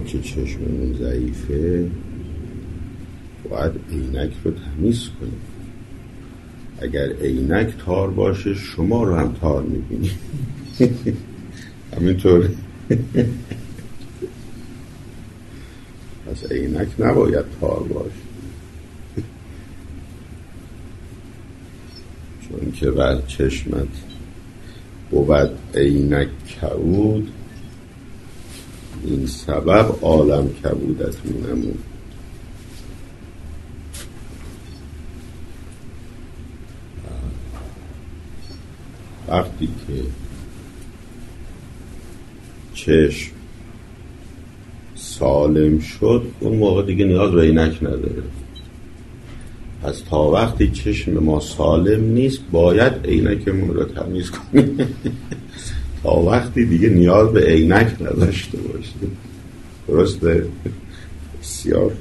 ما که چشممون ضعیفه باید عینک رو تمیز کنیم. اگر عینک تار باشه شما رو هم تار میبینی. همینطور. پس عینک نباید تار باشه، چون که بر چشمت بود عینک کبود، این سبب عالم کبودت مینمود. وقتی که چشم سالم شد اون موقع دیگه نیاز به عینک نداره. پس تا وقتی چشم ما سالم نیست باید عینکمون رو تمیز کنیم. تا وقتی دیگه نیاز به عینک نداشته باشیم. درسته؟ بسیار.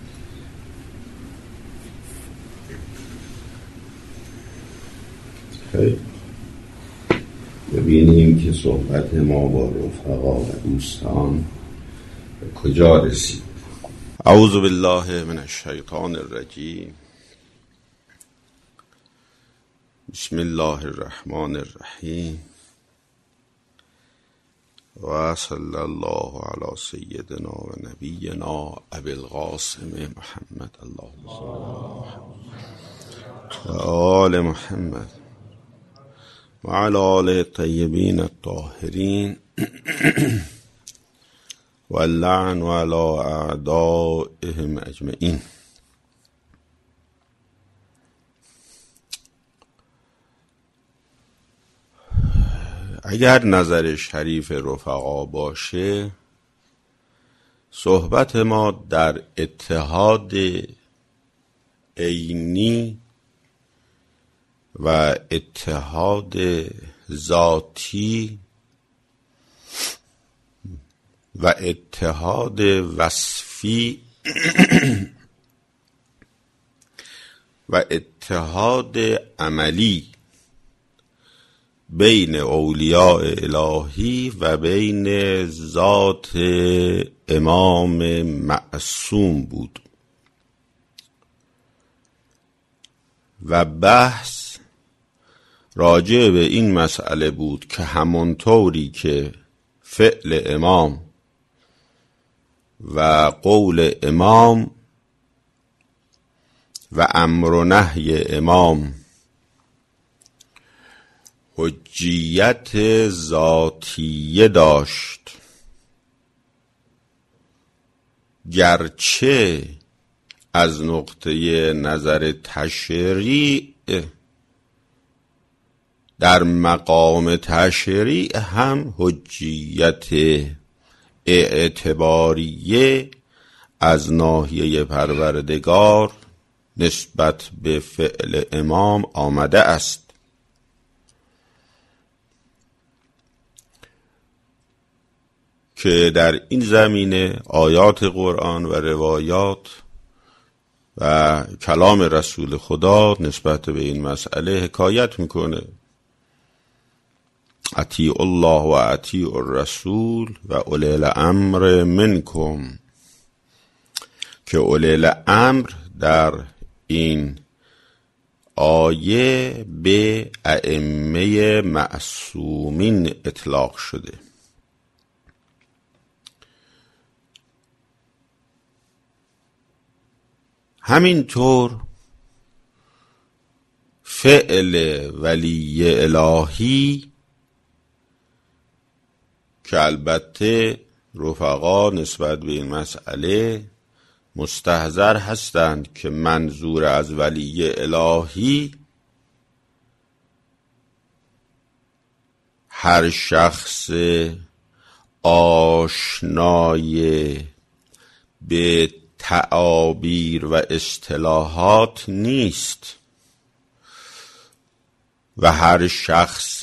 ببینیم که صحبت ما با رفقا و دوستان به کجا رسید. اعوذ بالله من الشیطان الرجیم. بسم الله الرحمن الرحیم و صلی الله علی سیدنا و نبینا ابی القاسم محمد اللهم صل و آل محمد و علی آله الطیبین الطاهرین و اللعن علی اعدائهم اجمعین. اگر نظر شریف رفقا باشه، صحبت ما در اتحاد عینی و اتحاد ذاتی و اتحاد وصفی و اتحاد عملی بین اولیاء الهی و بین ذات امام معصوم بود و بحث راجع به این مسئله بود که همونطوری که فعل امام و قول امام و امر و نهی امام حجیت ذاتیه داشت، گرچه از نقطه نظر تشریع در مقام تشریع هم حجیت اعتباریه از ناحیه پروردگار نسبت به فعل امام آمده است. که در این زمینه آیات قرآن و روایات و کلام رسول خدا نسبت به این مسئله حکایت میکنه. اطیعوا الله و اطیعوا الرسول و اولی الامر منکم، که اولی الامر در این آیه به ائمه معصومین اطلاق شده. همینطور فعل ولی الهی که البته رفقا نسبت به این مسئله مستحضر هستند که منظور از ولی الهی هر شخص آشنای به تعابیر و اصطلاحات نیست و هر شخص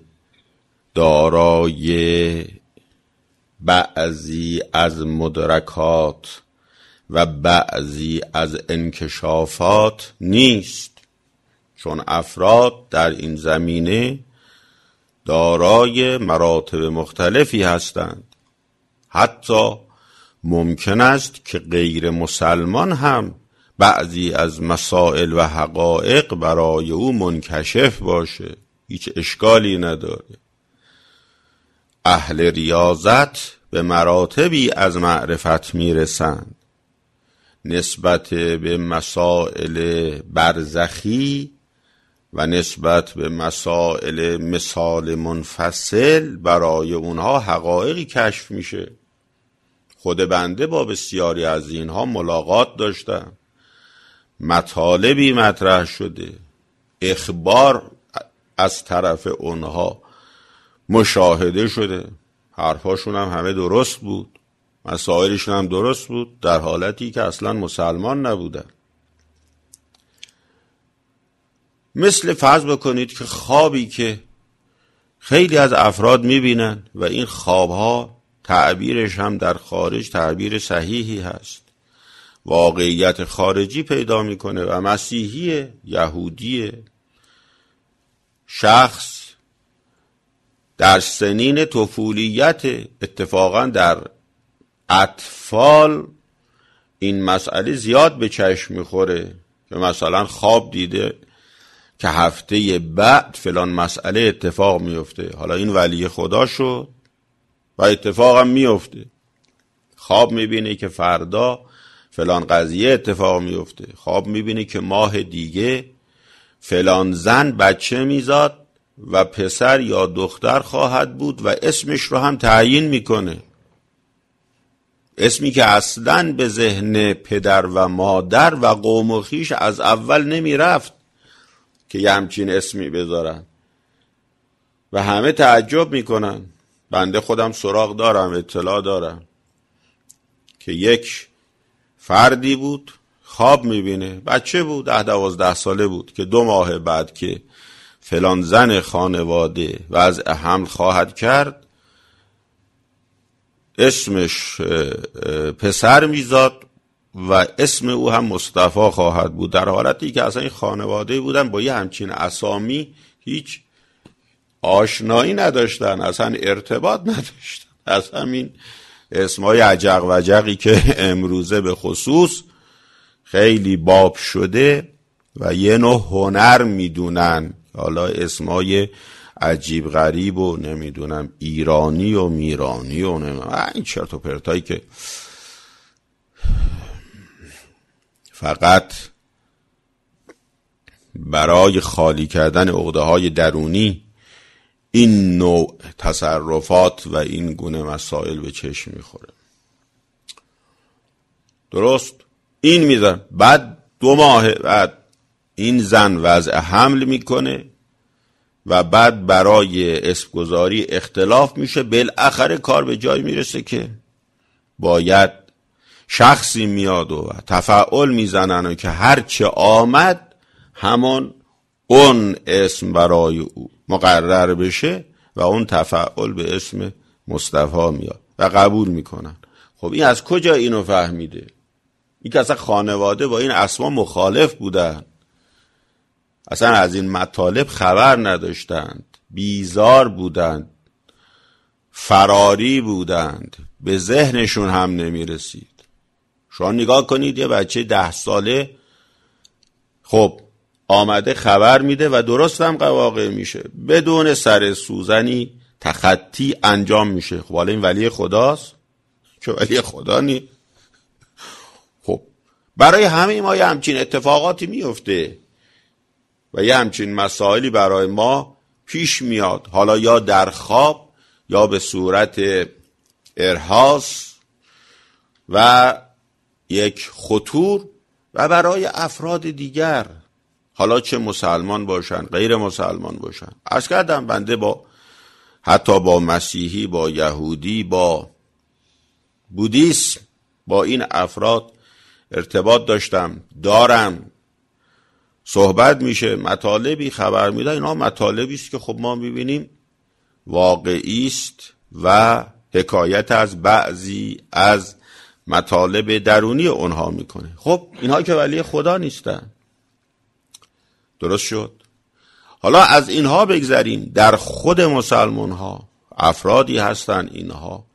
دارای بعضی از مدرکات و بعضی از انکشافات نیست، چون افراد در این زمینه دارای مراتب مختلفی هستند. حتی ممکن است که غیر مسلمان هم بعضی از مسائل و حقایق برای او منکشف باشه، هیچ اشکالی نداره. اهل ریاضت به مراتبی از معرفت میرسند نسبت به مسائل برزخی و نسبت به مسائل مثال منفصل برای اونها حقایقی کشف میشه. خود بنده با بسیاری از اینها ملاقات داشتم، مطالبی مطرح شده، اخبار از طرف اونها مشاهده شده، حرفاشون هم همه درست بود، مسائلشون هم درست بود، در حالتی که اصلا مسلمان نبودن. مثل فرض بکنید که خوابی که خیلی از افراد میبینن و این خوابها تعبیرش هم در خارج تعبیر صحیحی هست، واقعیت خارجی پیدا میکنه و مسیحی، یهودی، شخص در سنین طفولیت، اتفاقا در اطفال این مسئله زیاد به چشم میخوره که مثلا خواب دیده که هفته بعد فلان مسئله اتفاق میفته. حالا این ولی خدا شد و اتفاق هم میفته. خواب میبینه که فردا فلان قضیه اتفاق میفته. خواب میبینه که ماه دیگه فلان زن بچه میزاد و پسر یا دختر خواهد بود و اسمش رو هم تعیین میکنه، اسمی که اصلاً به ذهن پدر و مادر و قوم و خویش از اول نمی رفت که یه همچین اسمی بذارن و همه تعجب میکنن. بنده خودم سراغ دارم، اطلاع دارم که یک فردی بود خواب میبینه، بچه بود 10-12 ساله بود که 2 ماه بعد که فلان زن خانواده وضع حمل خواهد کرد اسمش پسر میزاد و اسم او هم مصطفی خواهد بود، در حالتی که اصلا این خانواده بودن با یه همچین اسامی هیچ آشنایی نداشتن، اصلا ارتباط نداشتن. از همین اسمای عجق و عجقی که امروزه به خصوص خیلی باب شده و یه نوع هنر میدونن، حالا اسمای عجیب غریب و نمیدونم ایرانی و میرانی و نمیدونم این چرت و پرتایی که فقط برای خالی کردن عقده‌های درونی این نوع تصرفات و این گونه مسائل به چشم میخوره. درست این میزن، بعد 2 ماه بعد این زن وضع حمل میکنه و بعد برای اسمگذاری اختلاف میشه، بالاخره کار به جای میرسه که باید شخصی میاد و تفاعل میزنن و که هرچه آمد همان اون اسم برای او مقرر بشه و اون تفاعل به اسم مصطفی میاد و قبول میکنن. خب این از کجا اینو فهمیده؟ این که اصلا خانواده با این اسما مخالف بودن، اصلا از این مطالب خبر نداشتند، بیزار بودند، فراری بودند، به ذهنشون هم نمیرسید. شما نگاه کنید یه بچه 10 ساله خب آمده خبر میده و درست هم واقع میشه، بدون سر سوزنی تخطی انجام میشه. خب حالا این ولی خداست که ولی خدا نی؟ خب برای همه ما یه همچین اتفاقاتی میفته و یه همچین مسائلی برای ما پیش میاد، حالا یا در خواب یا به صورت ارهاس و یک خطور و برای افراد دیگر، حالا چه مسلمان باشن غیر مسلمان باشن. عرض کردم بنده حتی با مسیحی، با یهودی، با بودیسم، با این افراد ارتباط دارم، صحبت میشه، مطالبی خبر میده، اینا مطالبی است که خب ما میبینیم واقعی است و حکایت از بعضی از مطالب درونی اونها میکنه. خب اینها که ولی خدا نیستن. درست شد؟ حالا از اینها بگذریم، در خود مسلمان ها افرادی هستن اینها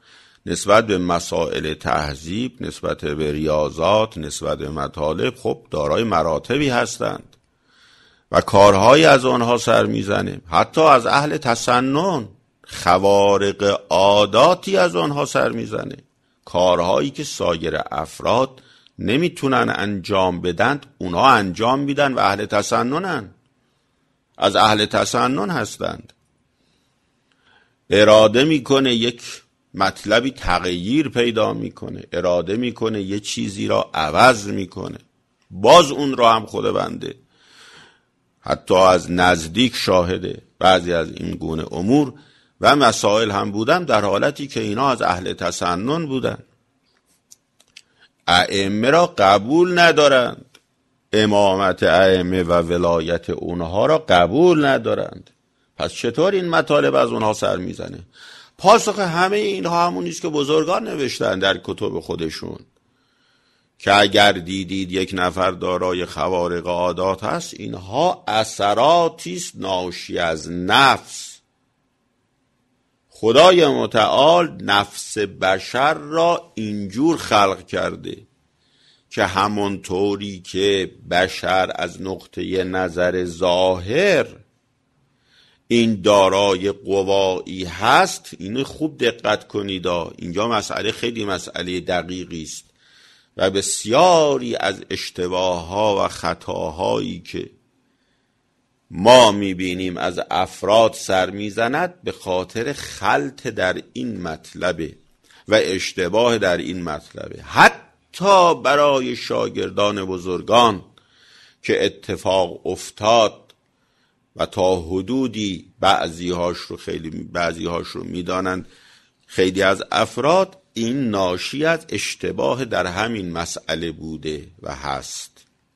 نسبت به مسائل تهذیب، نسبت به ریاضات، نسبت به مطالب خب دارای مراتبی هستند و کارهایی از آنها سر میزنه. حتی از اهل تسنن خوارق عاداتی از آنها سر میزنه، کارهایی که سایر افراد نمیتونن انجام بدن اونها انجام میدن و اهل تسننن، از اهل تسنن هستند. اراده میکنه یک مطلبی تغییر پیدا میکنه، اراده میکنه یه چیزی را عوض میکنه، باز اون را هم خود بنده حتی از نزدیک شاهده بعضی از این گونه امور و مسائل هم بودن در حالتی که اینا از اهل تسنن بودن. ائمه را قبول ندارند، امامت ائمه و ولایت اونها را قبول ندارند. پس چطور این مطالب از اونها سر میزنه؟ پاسخ همه اینها همونیست که بزرگان نوشتن در کتب خودشون که اگر دیدید یک نفر دارای خوارق عادات هست، اینها اثراتیست ناشی از نفس. خدای متعال نفس بشر را اینجور خلق کرده که همونطوری که بشر از نقطه نظر ظاهر این دارای قوایی هست، اینو خوب دقت کنید، اینجا مسئله خیلی مسئله دقیقی است و بسیاری از اشتباهها و خطاهایی که ما میبینیم از افراد سر میزند به خاطر خلط در این مطلبه و اشتباه در این مطلبه. حتی برای شاگردان بزرگان که اتفاق افتاد و تا حدودی بعضیهاش رو میدانند، خیلی از افراد این ناشی از اشتباه در همین مسئله بوده و هست.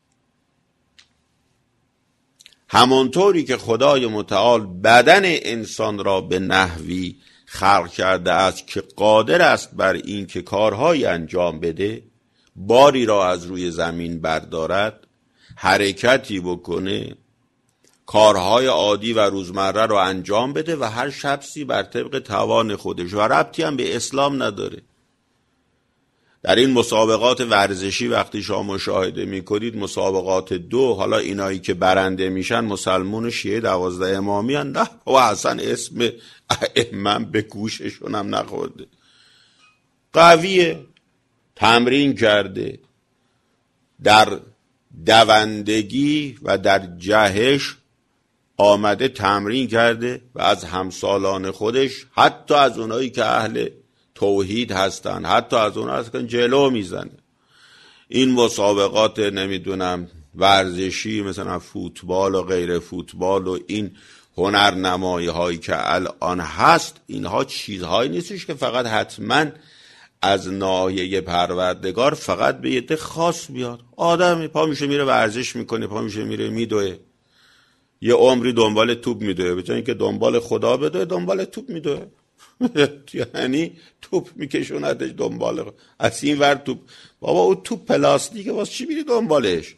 همانطوری که خدای متعال بدن انسان را به نحوی خلق کرده است که قادر است بر این که کارهای انجام بده، باری را از روی زمین بردارد، حرکتی بکنه، کارهای عادی و روزمره را انجام بده و هر شخصی بر طبق توان خودش و ربطی هم به اسلام نداره. در این مسابقات ورزشی وقتی شما مشاهده میکنید مسابقات 2، حالا اینایی که برنده میشن مسلمون و شیعه 12 امامی هن، نه و اصلا اسم ائمه به گوششون هم نخورده، قویه، تمرین کرده، در دوندگی و در جهش آمده تمرین کرده و از همسالان خودش، حتی از اونایی که اهل توحید هستن، حتی از اونها هستن جلو میزنه. این مسابقات نمیدونم ورزشی مثلا فوتبال و غیر فوتبال و این هنرنمایی هایی که الان هست، اینها چیزهایی نیستش که فقط حتما از ناحیه پروردگار فقط به یه خاص بیاد. آدم پا میشه میره ورزش میکنه، پا میشه میره میدوه، یه عمری دنبال توپ میدوه، به جای اینکه دنبال خدا بدوه دنبال توپ میدوه. یعنی توپ میکشوندش دنبال، از این ور توپ، بابا او توپ پلاستیکه، واسه چی میری دنبالش؟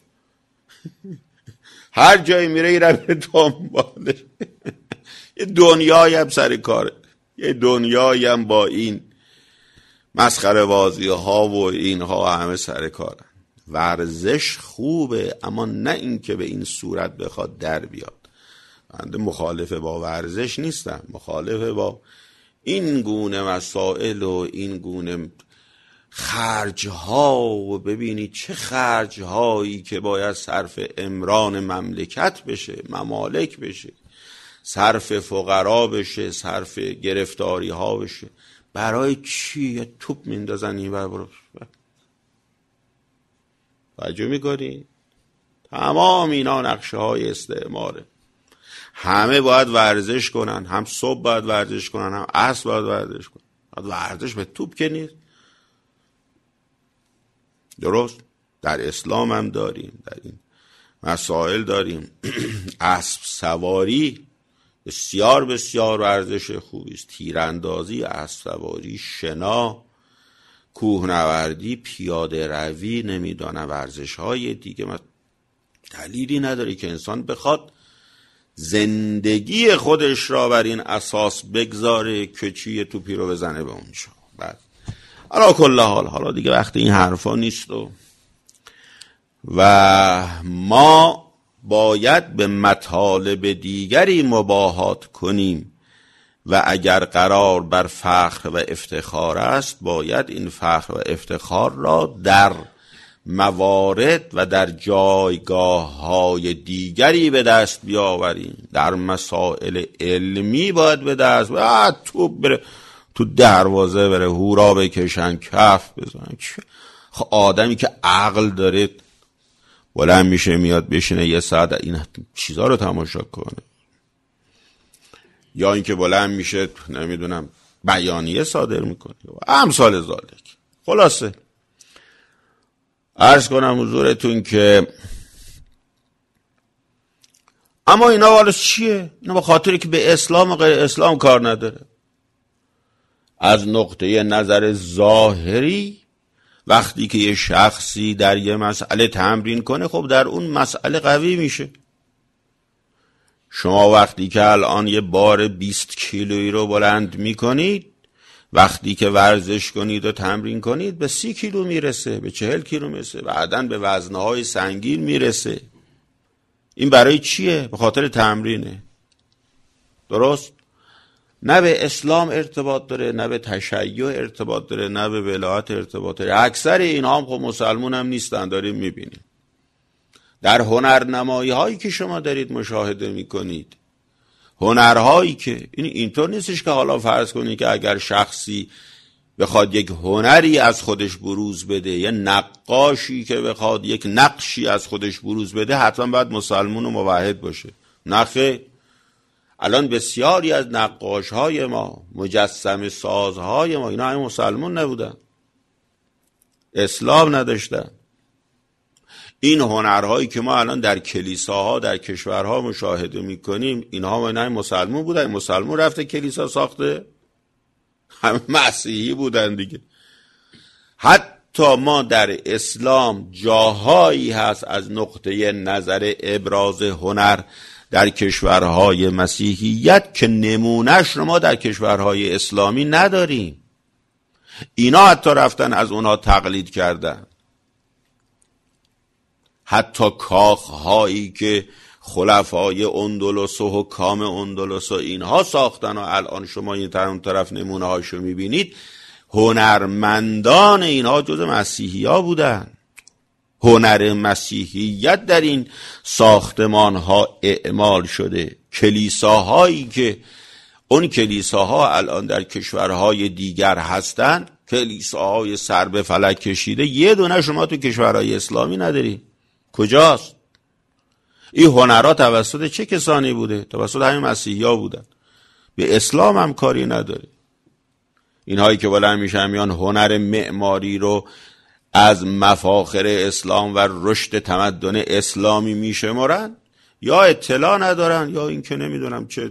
هر جایی میره ایره میره دنبالش. یه دنیایی هم سر کاره، یه دنیایی هم با این مسخره بازی ها و اینها همه سر کارن. ورزش خوبه اما نه این که به این صورت بخواد در بیاد. من مخالف با ورزش نیستم، مخالف با این گونه مسائل و این گونه خرجها، و ببینید چه خرجهایی که باید صرف امران مملکت بشه، ممالک بشه، صرف فقرا بشه، صرف گرفتاری ها بشه. برای چی؟ یه توپ میندازن این ور توجه میکنی؟ تمام اینا نقشه های استعماره. همه باید ورزش کنن، هم صبح باید ورزش کنن، هم عصر باید ورزش کنن. ورزش به توپ که نیست. درست؟ در اسلام هم داریم، در این مسائل داریم. اسب سواری بسیار بسیار ورزش خوبی است. تیراندازی، اسب سواری، شنا، کوهنوردی، پیاده روی، نمیدونم ورزش های دیگه. دلیلی نداره که انسان بخواد زندگی خودش را بر این اساس بگذاره که چیه توپی رو بزنه به اونجا. بعد علی کل حال حالا دیگه وقت این حرفا نیست و ما باید به مطالب دیگری مباهات کنیم و اگر قرار بر فخر و افتخار است باید این فخر و افتخار را در موارد و در جایگاه های دیگری به دست بیاوریم. در مسائل علمی باید به دست تو دروازه بره هورا بکشن کف بزنن. آدمی که عقل داره بلند میشه میاد بشینه یه ساعت این چیزا رو تماشا کنه، یا اینکه بلند میشه نمیدونم بیانیه صادر میکنه امثال ذالک. خلاصه عرض کنم حضورتون که اما اینا والا چیه؟ اینا به خاطری که به اسلام و غیر اسلام کار نداره. از نقطه نظر ظاهری وقتی که یه شخصی در یه مسئله تمرین کنه خب در اون مسئله قوی میشه. شما وقتی که الان یه بار 20 کیلویی رو بلند میکنید، وقتی که ورزش کنید و تمرین کنید به 30 کیلو میرسه، به 40 کیلو میرسه، بعداً به وزنهای سنگین میرسه. این برای چیه؟ به خاطر تمرینه. درست؟ نه به اسلام ارتباط داره، نه به تشیع ارتباط داره، نه به ولایت ارتباط داره. اکثر اینها هم خب مسلمون هم نیستن، داریم میبینیم. در هنرنمایی هایی که شما دارید مشاهده میکنید، هنرهایی که اینطور نیستش که حالا فرض کنید که اگر شخصی بخواد یک هنری از خودش بروز بده، یا نقاشی که بخواد یک نقشی از خودش بروز بده حتما باید مسلمون و موحد باشه. نخیر. الان بسیاری از نقاشهای ما، مجسمه سازهای ما، اینا همه مسلمون نبودن، اسلام نداشتن. این هنرهایی که ما الان در کلیساها در کشورها مشاهده میکنیم اینها همه مسلمون بودن. مسلمون رفته کلیسا ساخته؟ همه مسیحی بودن دیگه. حتی ما در اسلام جاهایی هست از نقطه نظر ابراز هنر در کشورهای مسیحیت که نمونهش رو ما در کشورهای اسلامی نداریم. اینا حتی رفتن از اونها تقلید کردن. حتی کاخهایی که خلفای اندلس و حکام اندلس و اینها ساختن و الان شما این طرف نمونه هاشو میبینید، هنرمندان اینها جز مسیحی ها بودن. هنر مسیحیت در این ساختمان ها اعمال شده. کلیساهایی که اون کلیساها الان در کشورهای دیگر هستن، کلیساهای سر به فلک کشیده، یه دونه شما تو کشورهای اسلامی نداری. کجاست؟ این هنرها توسط چه کسانی بوده؟ توسط همین مسیحی ها بودن. به اسلام هم کاری نداره. اینهایی که بلند میشن میان هنر معماری رو از مفاخر اسلام و رشد تمدن اسلامی میشمارن، یا اطلاع ندارن یا اینکه نمیدونم چه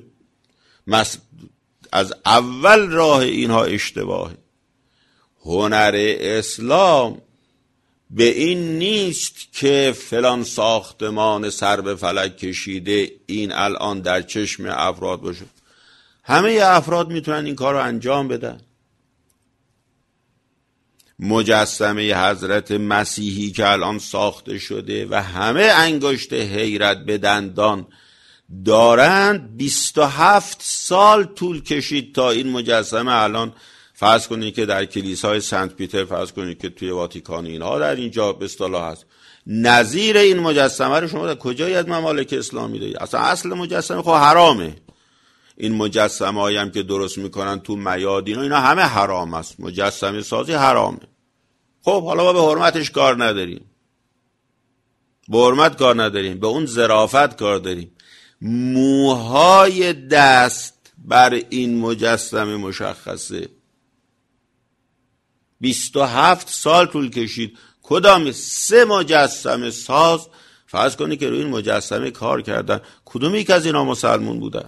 از اول راه اینها اشتباهه. هنر اسلام به این نیست که فلان ساختمان سر به فلک کشیده این الان در چشم افراد باشه. همه افراد میتونن این کار رو انجام بدن. مجسمه حضرت مسیحی که الان ساخته شده و همه انگشت حیرت به دندان دارند، 27 سال طول کشید تا این مجسمه الان فرض کنید که در کلیسای سنت پیتر، فرض کنید که توی واتیکان اینها در اینجا به اصطلاح هست، نظیر این مجسمه رو شما در کجایی از ممالک اسلامی دارید؟ اصل مجسمه خب حرامه. این مجسمه هایی هم که درست میکنن تو میادین اینا همه حرام است. مجسمه سازی حرامه. خب حالا ما به حرمتش کار نداریم، به حرمت کار نداریم، به اون ظرافت کار داریم. موهای دست بر این مجسمه مشخصه. 27 سال طول کشید. کدام 3 مجسمه ساز فرض کنی که روی این مجسمه کار کردن، کدوم یک از اینا مسلمون بودن؟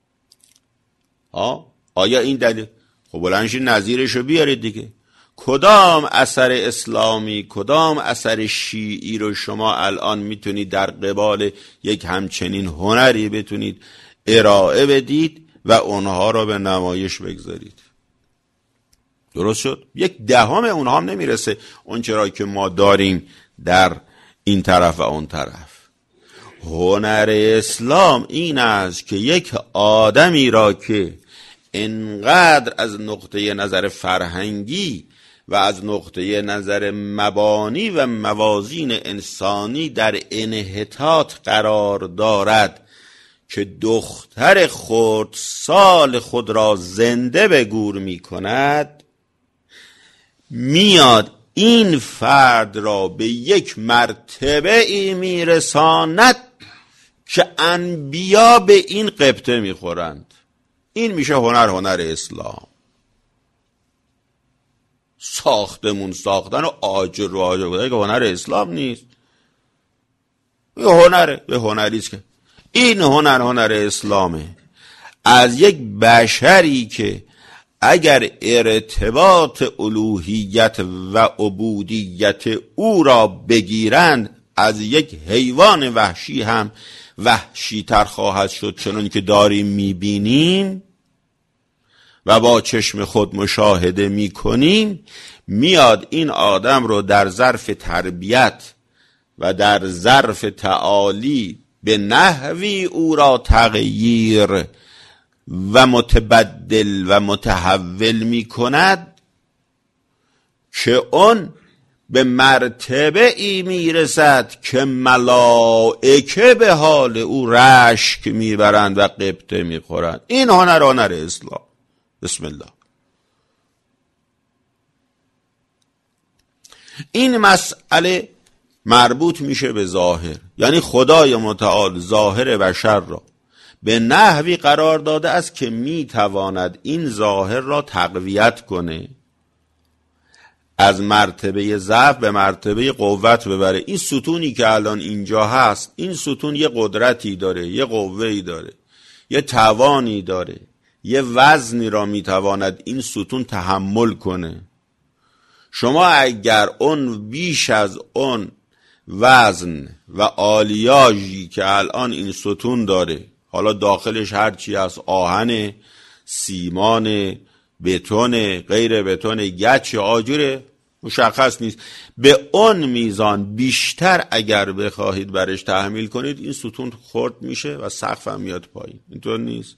آیا این دلیل؟ خب بلنشین نظیرشو بیارید دیگه. کدام اثر اسلامی، کدام اثر شیعی رو شما الان میتونید در قبال یک همچنین هنری بتونید ارائه بدید و اونها رو به نمایش بگذارید؟ درست شد؟ 1/10 اونها هم نمیرسه اون چرا که ما داریم در این طرف و اون طرف. هنر اسلام این است که یک آدمی را که انقدر از نقطه نظر فرهنگی و از نقطه نظر مبانی و موازین انسانی در انحطاط قرار دارد که دختر خردسال خود را زنده به گور می کند، میاد این فرد را به یک مرتبه ای می رساند که انبیا به این غبطه می خورند. این میشه هنر اسلام. ساختمون ساختن و آجر و آجر بودن که هنر اسلام نیست. یه هنره، یه هنریست که این هنر اسلامه. از یک بشری که اگر ارتباط الوهیت و عبودیت او را بگیرند از یک حیوان وحشی هم وحشی تر خواهد شد، چنان که داریم میبینیم و با چشم خود مشاهده میکنیم. میاد این آدم رو در ظرف تربیت و در ظرف تعالی به نحوی او را تغییر و متبدل و متحول می کند که اون به مرتبه ای می رسد که ملائکه به حال او رشک می برند و غبطه می خورند. این هنر اسلام. بسم الله. این مسئله مربوط میشه به ظاهر، یعنی خدای متعال ظاهر بشر را به نحوی قرار داده است که میتواند این ظاهر را تقویت کنه، از مرتبه ضعف به مرتبه قوت ببره. این ستونی که الان اینجا هست، این ستون یه قدرتی داره، یه قوه‌ای داره، یه توانی داره، یه وزنی را میتواند این ستون تحمل کنه. شما اگر اون بیش از اون وزن و آلیاژی که الان این ستون داره، حالا داخلش هرچی از آهن، سیمان، بتون، غیر بتون، گچ، آجوره، مشخص نیست، به اون میزان بیشتر اگر بخواهید برش تحمیل کنید این ستون خرد میشه و سقف هم میاد پایین. اینطور نیست.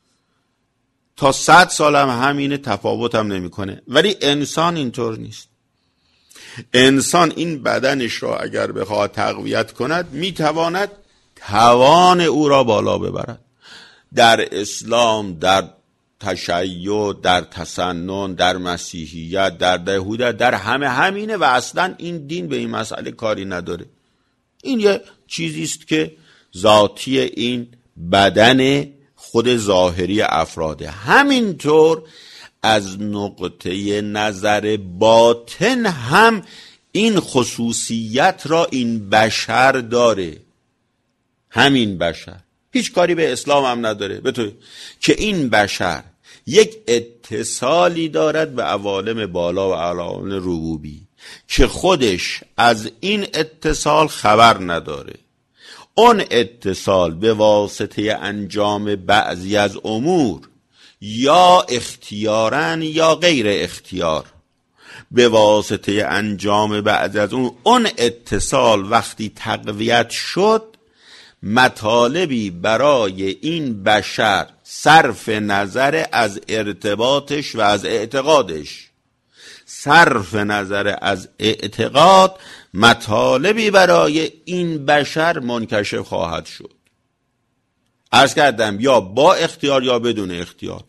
تا 100 سال هم همینه، تفاوت هم نمیکنه. ولی انسان اینطور نیست. انسان این بدنش را اگر بخواد تقویت کند میتواند توان او را بالا ببرد. در اسلام، در تشیع، در تسنن، در مسیحیت، در یهودیت، در همینه و اصلا این دین به این مسئله کاری نداره. این یه چیزی است که ذاتی این بدن خود ظاهری افراده. همینطور از نقطه نظر باطن هم این خصوصیت را این بشر داره. همین بشر هیچ کاری به اسلام هم نداره، بطور که این بشر یک اتصالی دارد به عوالم بالا و عوالم ربوبی که خودش از این اتصال خبر نداره. اون اتصال به واسطه انجام بعضی از امور یا اختیارن یا غیر اختیار، به واسطه انجام بعضی از اون اتصال وقتی تقویت شد، مطالبی برای این بشر صرف نظر از ارتباطش و از اعتقادش، صرف نظر از اعتقاد، مطالبی برای این بشر منکشف خواهد شد. عرض کردم یا با اختیار یا بدون اختیار.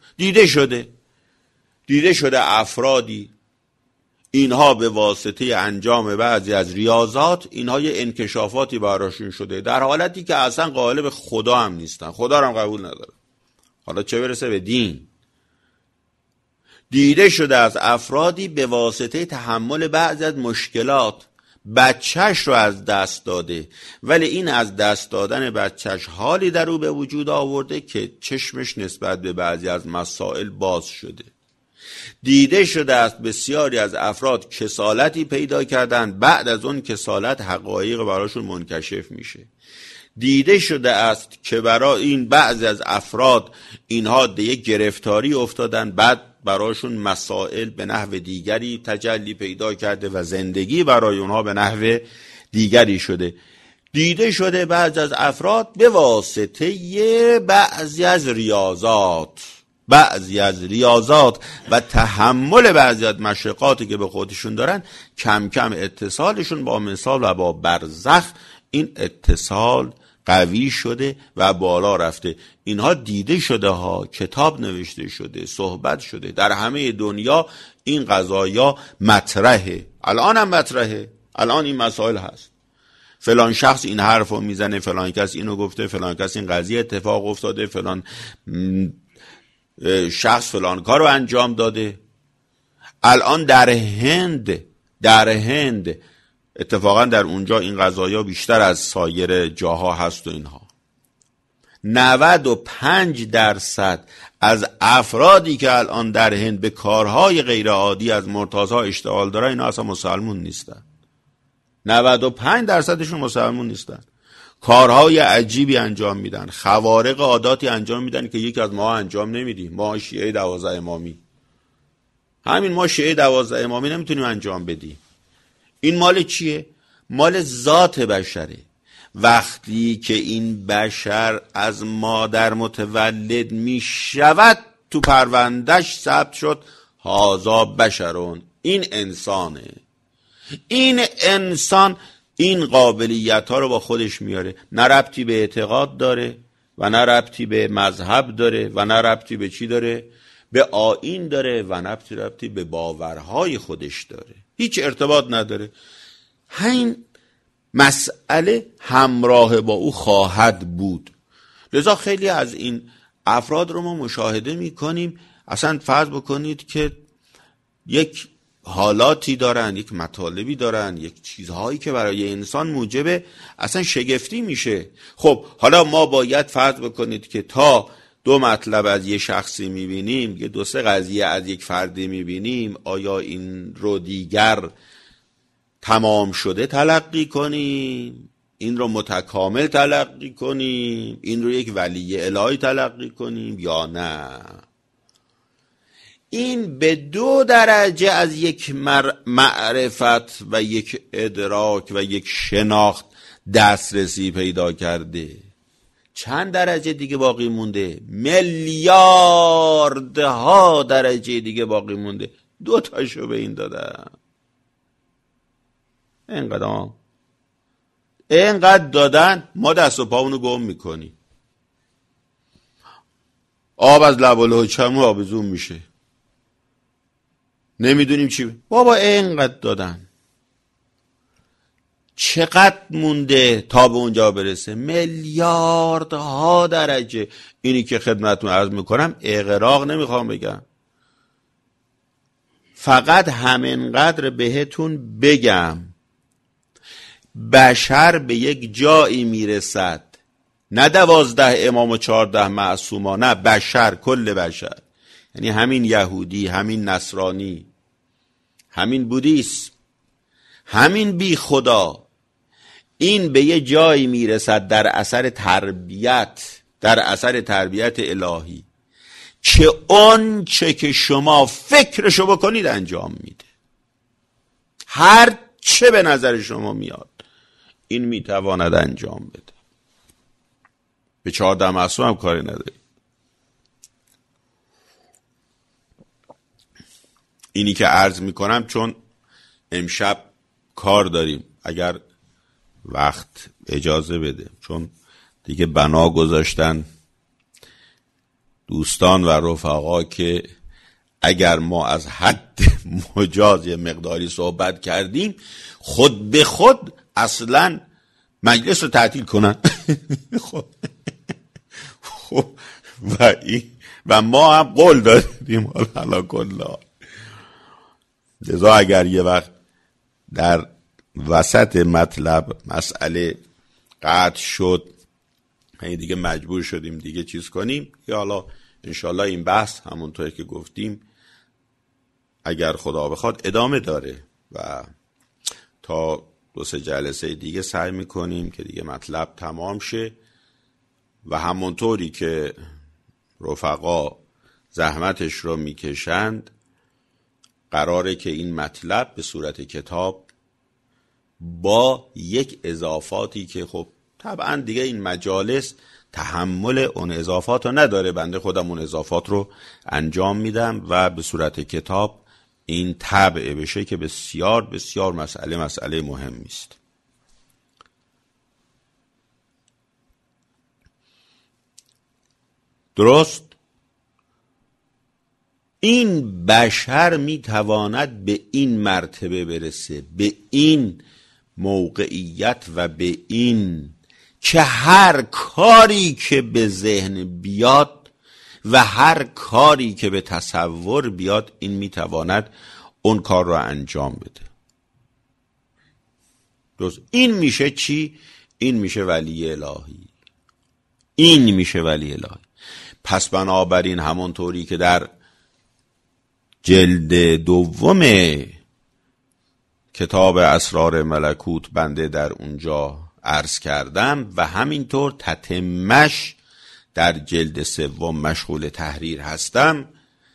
دیده شده افرادی اینها به واسطه انجام بعضی از ریاضات اینها یه انکشافاتی براشون شده، در حالتی که اصلا قائل به خدا هم نیستن، خدا رو هم قبول ندارن، حالا چه برسه به دین. دیده شده از افرادی به واسطه تحمل بعضی از مشکلات بچهش رو از دست داده، ولی این از دست دادن بچهش حالی در او به وجود آورده که چشمش نسبت به بعضی از مسائل باز شده. دیده شده است بسیاری از افراد کسالتی پیدا کردن، بعد از اون کسالت حقایق براشون منکشف میشه. دیده شده است که برای این بعضی از افراد اینها دیگه گرفتاری افتادن، بعد براشون مسائل به نحو دیگری تجلی پیدا کرده و زندگی برای اونها به نحو دیگری شده. دیده شده بعضی از افراد به واسطه بعضی از ریاضات و تحمل بعضی از مشقاتی که به خودشون دارن، کم کم اتصالشون با مثال و با برزخ، این اتصال قوی شده و بالا رفته. اینها دیده شده ها، کتاب نوشته شده، صحبت شده، در همه دنیا این قضایا مطرحه. الان هم مطرحه، الان این مسائل هست. فلان شخص این حرفو میزنه، فلان کس اینو گفته، فلان کس این قضیه اتفاق افتاده، فلان شخص فلان کارو انجام داده. الان در هند اتفاقا در اونجا این قضایا بیشتر از سایر جاها هست و اینها. 95% از افرادی که الان در هند به کارهای غیر عادی از مرتضی اشتغال دارن، اینا اصلا مسلمون نیستن. 95%شون مسلمون نیستن. کارهای عجیبی انجام میدن، خوارق عاداتی انجام میدن که یکی از ما انجام نمیدیم. ما شیعه 12 امامی، همین ما شیعه 12 امامی نمیتونیم انجام بدیم. این مال چیه؟ مال ذات بشره. وقتی که این بشر از مادر متولد میشود، تو پروندهش ثبت شد هذا بشرون، این انسانه. این انسان این قابلیت ها رو با خودش میاره. نه ربطی به اعتقاد داره و نه ربطی به مذهب داره و نه ربطی به چی داره، به آیین داره و نه ربطی به باورهای خودش داره، هیچ ارتباط نداره. همین مسئله همراه با او خواهد بود. لذا خیلی از این افراد رو ما مشاهده میکنیم، اصلا فرض بکنید که یک حالاتی دارن، یک مطالبی دارن، یک چیزهایی که برای انسان موجب اصلا شگفتی میشه. خب حالا ما باید فرض بکنید که تا 2 مطلب از یه شخصی میبینیم، یه 2-3 قضیه از یک فردی میبینیم، آیا این رو دیگر تمام شده تلقی کنیم، این رو متکامل تلقی کنیم، این رو یک ولی الهی تلقی کنیم یا نه؟ این به 2 درجه از یک معرفت و یک ادراک و یک شناخت دسترسی پیدا کرده. چند درجه دیگه باقی مونده؟ میلیاردها درجه دیگه باقی مونده. 2 تاشو به این دادم. اینقدر دادن، ما دست و پامونو گم میکنیم. آب از لب و لوچمون آبزون میشه، نمیدونیم چی. بابا اینقدر دادن، چقدر مونده تا به اونجا برسه؟ میلیاردها درجه. اینی که خدمتتون عرض میکنم اغراق نمیخوام بگم، فقط همینقدر بهتون بگم بشر به یک جایی میرسد، نه 12 امام و 14 معصوما، نه بشر، کل بشر، یعنی همین یهودی، همین نصرانی، همین بودیسم، همین بی خدا، این به یه جایی میرسد در اثر تربیت الهی که اون چه که شما فکرشو بکنید انجام میده. هر چه به نظر شما میاد این میتواند انجام بده. به 14 معصوم هم کاری نداری. اینی که عرض میکنم چون امشب کار داریم، اگر وقت اجازه بده، چون دیگه بنا گذاشتن دوستان و رفقا که اگر ما از حد مجاز یه مقداری صحبت کردیم، خود به خود اصلا مجلس رو تعطیل کنن. و ما هم قول دادیم حالا کلا. لذا اگر یه وقت در وسط مطلب مسئله قطع شد، دیگه مجبور شدیم دیگه چیز کنیم، یا حالا انشالله این بحث همونطور که گفتیم اگر خدا بخواد ادامه داره و تا 2-3 جلسه دیگه سعی میکنیم که دیگه مطلب تمام شه و همونطوری که رفقا زحمتش رو میکشند، قراره که این مطلب به صورت کتاب با یک اضافاتی که خب طبعا دیگه این مجالس تحمل اون اضافات رو نداره، بنده خودم اون اضافات رو انجام میدم و به صورت کتاب این طبع بشه که بسیار بسیار مسئله مهمی است. درست این بشر میتواند به این مرتبه برسه، به این موقعیت و به این که هر کاری که به ذهن بیاد و هر کاری که به تصور بیاد این میتواند اون کار را انجام بده. درست این میشه چی؟ این میشه ولی الهی. این میشه ولی الهی. پس بنابراین همونطوری که در جلد دوم کتاب اسرار ملکوت بنده در اونجا عرض کردم و همینطور تتمش در جلد سوم مشغول تحریر هستم،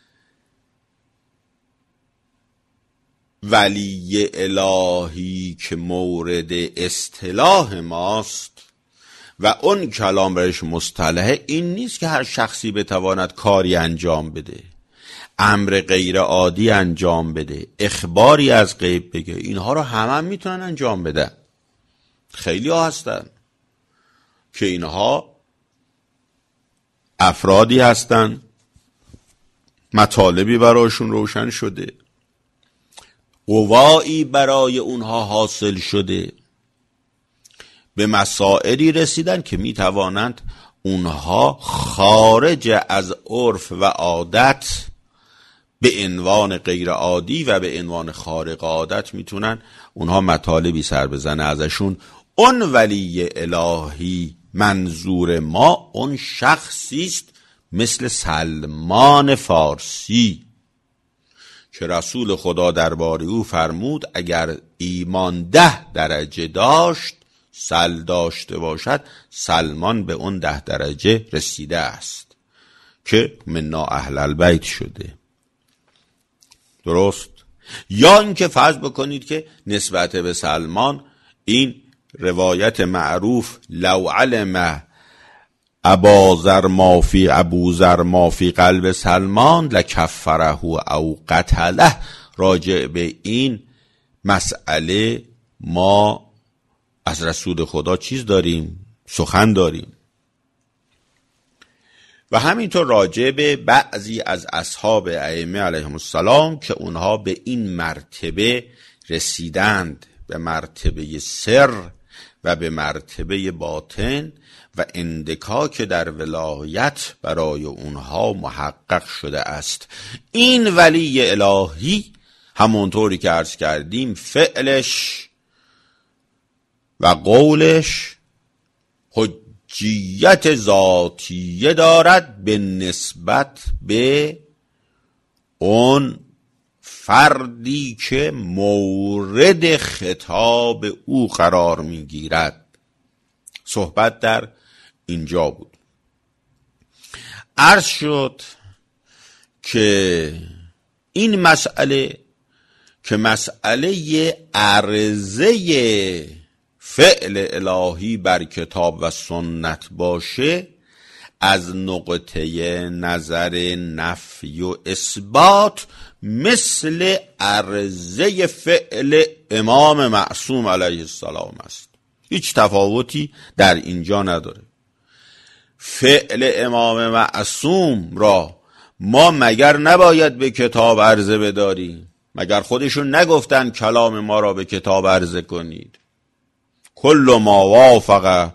ولی الهی که مورد اصطلاح ماست و اون کلام برش مصطلحه، این نیست که هر شخصی بتواند کاری انجام بده، امر غیر عادی انجام بده، اخباری از غیب بگه. اینها رو همه میتونن انجام بدن. خیلی ها هستن که اینها افرادی هستن مطالبی برایشون روشن شده، قوایی برای اونها حاصل شده، به مسائلی رسیدن که میتوانند اونها خارج از عرف و عادت به عنوان غیر عادی و به عنوان خارق عادت میتونن اونها مطالبی سر بزنه ازشون. اون ولی الهی منظور ما اون شخصی است مثل سلمان فارسی که رسول خدا درباره او فرمود اگر ایمان 10 درجه داشته باشد، سلمان به اون 10 درجه رسیده است که منا اهل البیت شده. درست؟ یا اینکه فرض بکنید که نسبت به سلمان این روایت معروف لو علم ابو ذر ما فی قلب سلمان لکفره او قتله، راجع به این مسئله ما از رسول خدا چیز داریم، سخن داریم. و همینطور راجع به بعضی از اصحاب ائمه علیهم السلام که اونها به این مرتبه رسیدند، به مرتبه سر و به مرتبه باطن و اندکاک در ولایت برای اونها محقق شده است. این ولی الهی همونطوری که عرض کردیم فعلش و قولش حجیت ذاتیه دارد به نسبت به اون فردی که مورد خطاب او قرار میگیرد. صحبت در اینجا بود. عرض شد که این مسئله که مسئله عرضه فعل الهی بر کتاب و سنت باشه، از نقطه نظر نفی و اثبات مثل عرضه فعل امام معصوم علیه السلام است. هیچ تفاوتی در اینجا نداره. فعل امام معصوم را ما مگر نباید به کتاب عرضه بداریم؟ مگر خودشون نگفتن کلام ما را به کتاب عرضه کنید؟ کل ما وافق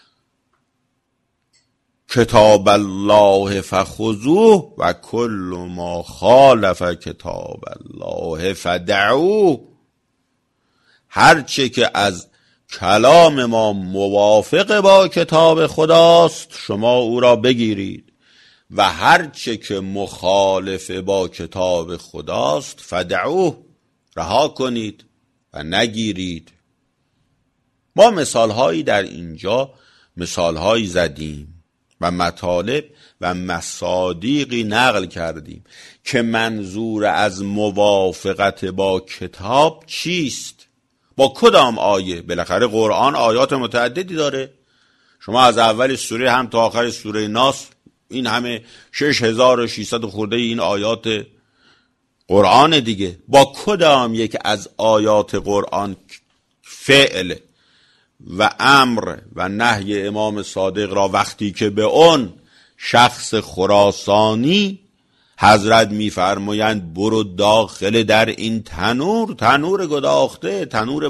کتاب الله فخذوه و کل ما خالف کتاب الله فدعوه. هرچه که از کلام ما موافق با کتاب خداست شما او را بگیرید و هرچه که مخالف با کتاب خداست فدعوه، رها کنید و نگیرید. ما مثالهایی در اینجا مثالهایی زدیم و مطالب و مصادیقی نقل کردیم که منظور از موافقت با کتاب چیست؟ با کدام آیه؟ بالاخره قرآن آیات متعددی داره. شما از اول سوره هم تا آخر سوره ناس این همه 6600 خورده این آیات قرآن دیگه. با کدام یک از آیات قرآن فعل و امر و نهی امام صادق را وقتی که به اون شخص خراسانی حضرت میفرمایند برو داخل در این تنور گداخته، تنور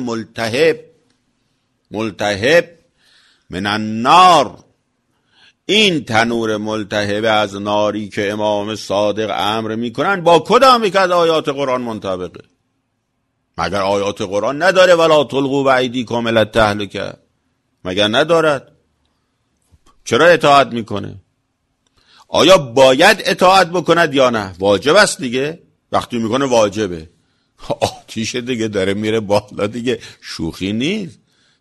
ملتهب من النار، این تنور ملتهب از ناری که امام صادق امر میکنن با کدام یک از آیات قرآن منطبقه؟ مگر آیات قرآن نداره ولا تلقوا بایدیکم الی التهلکه؟ مگر ندارد؟ چرا اطاعت میکنه؟ آیا باید اطاعت بکند یا نه؟ واجب است دیگه. وقتی میکنه واجبه. آتیش دیگه داره میره بالا دیگه، شوخی نیست.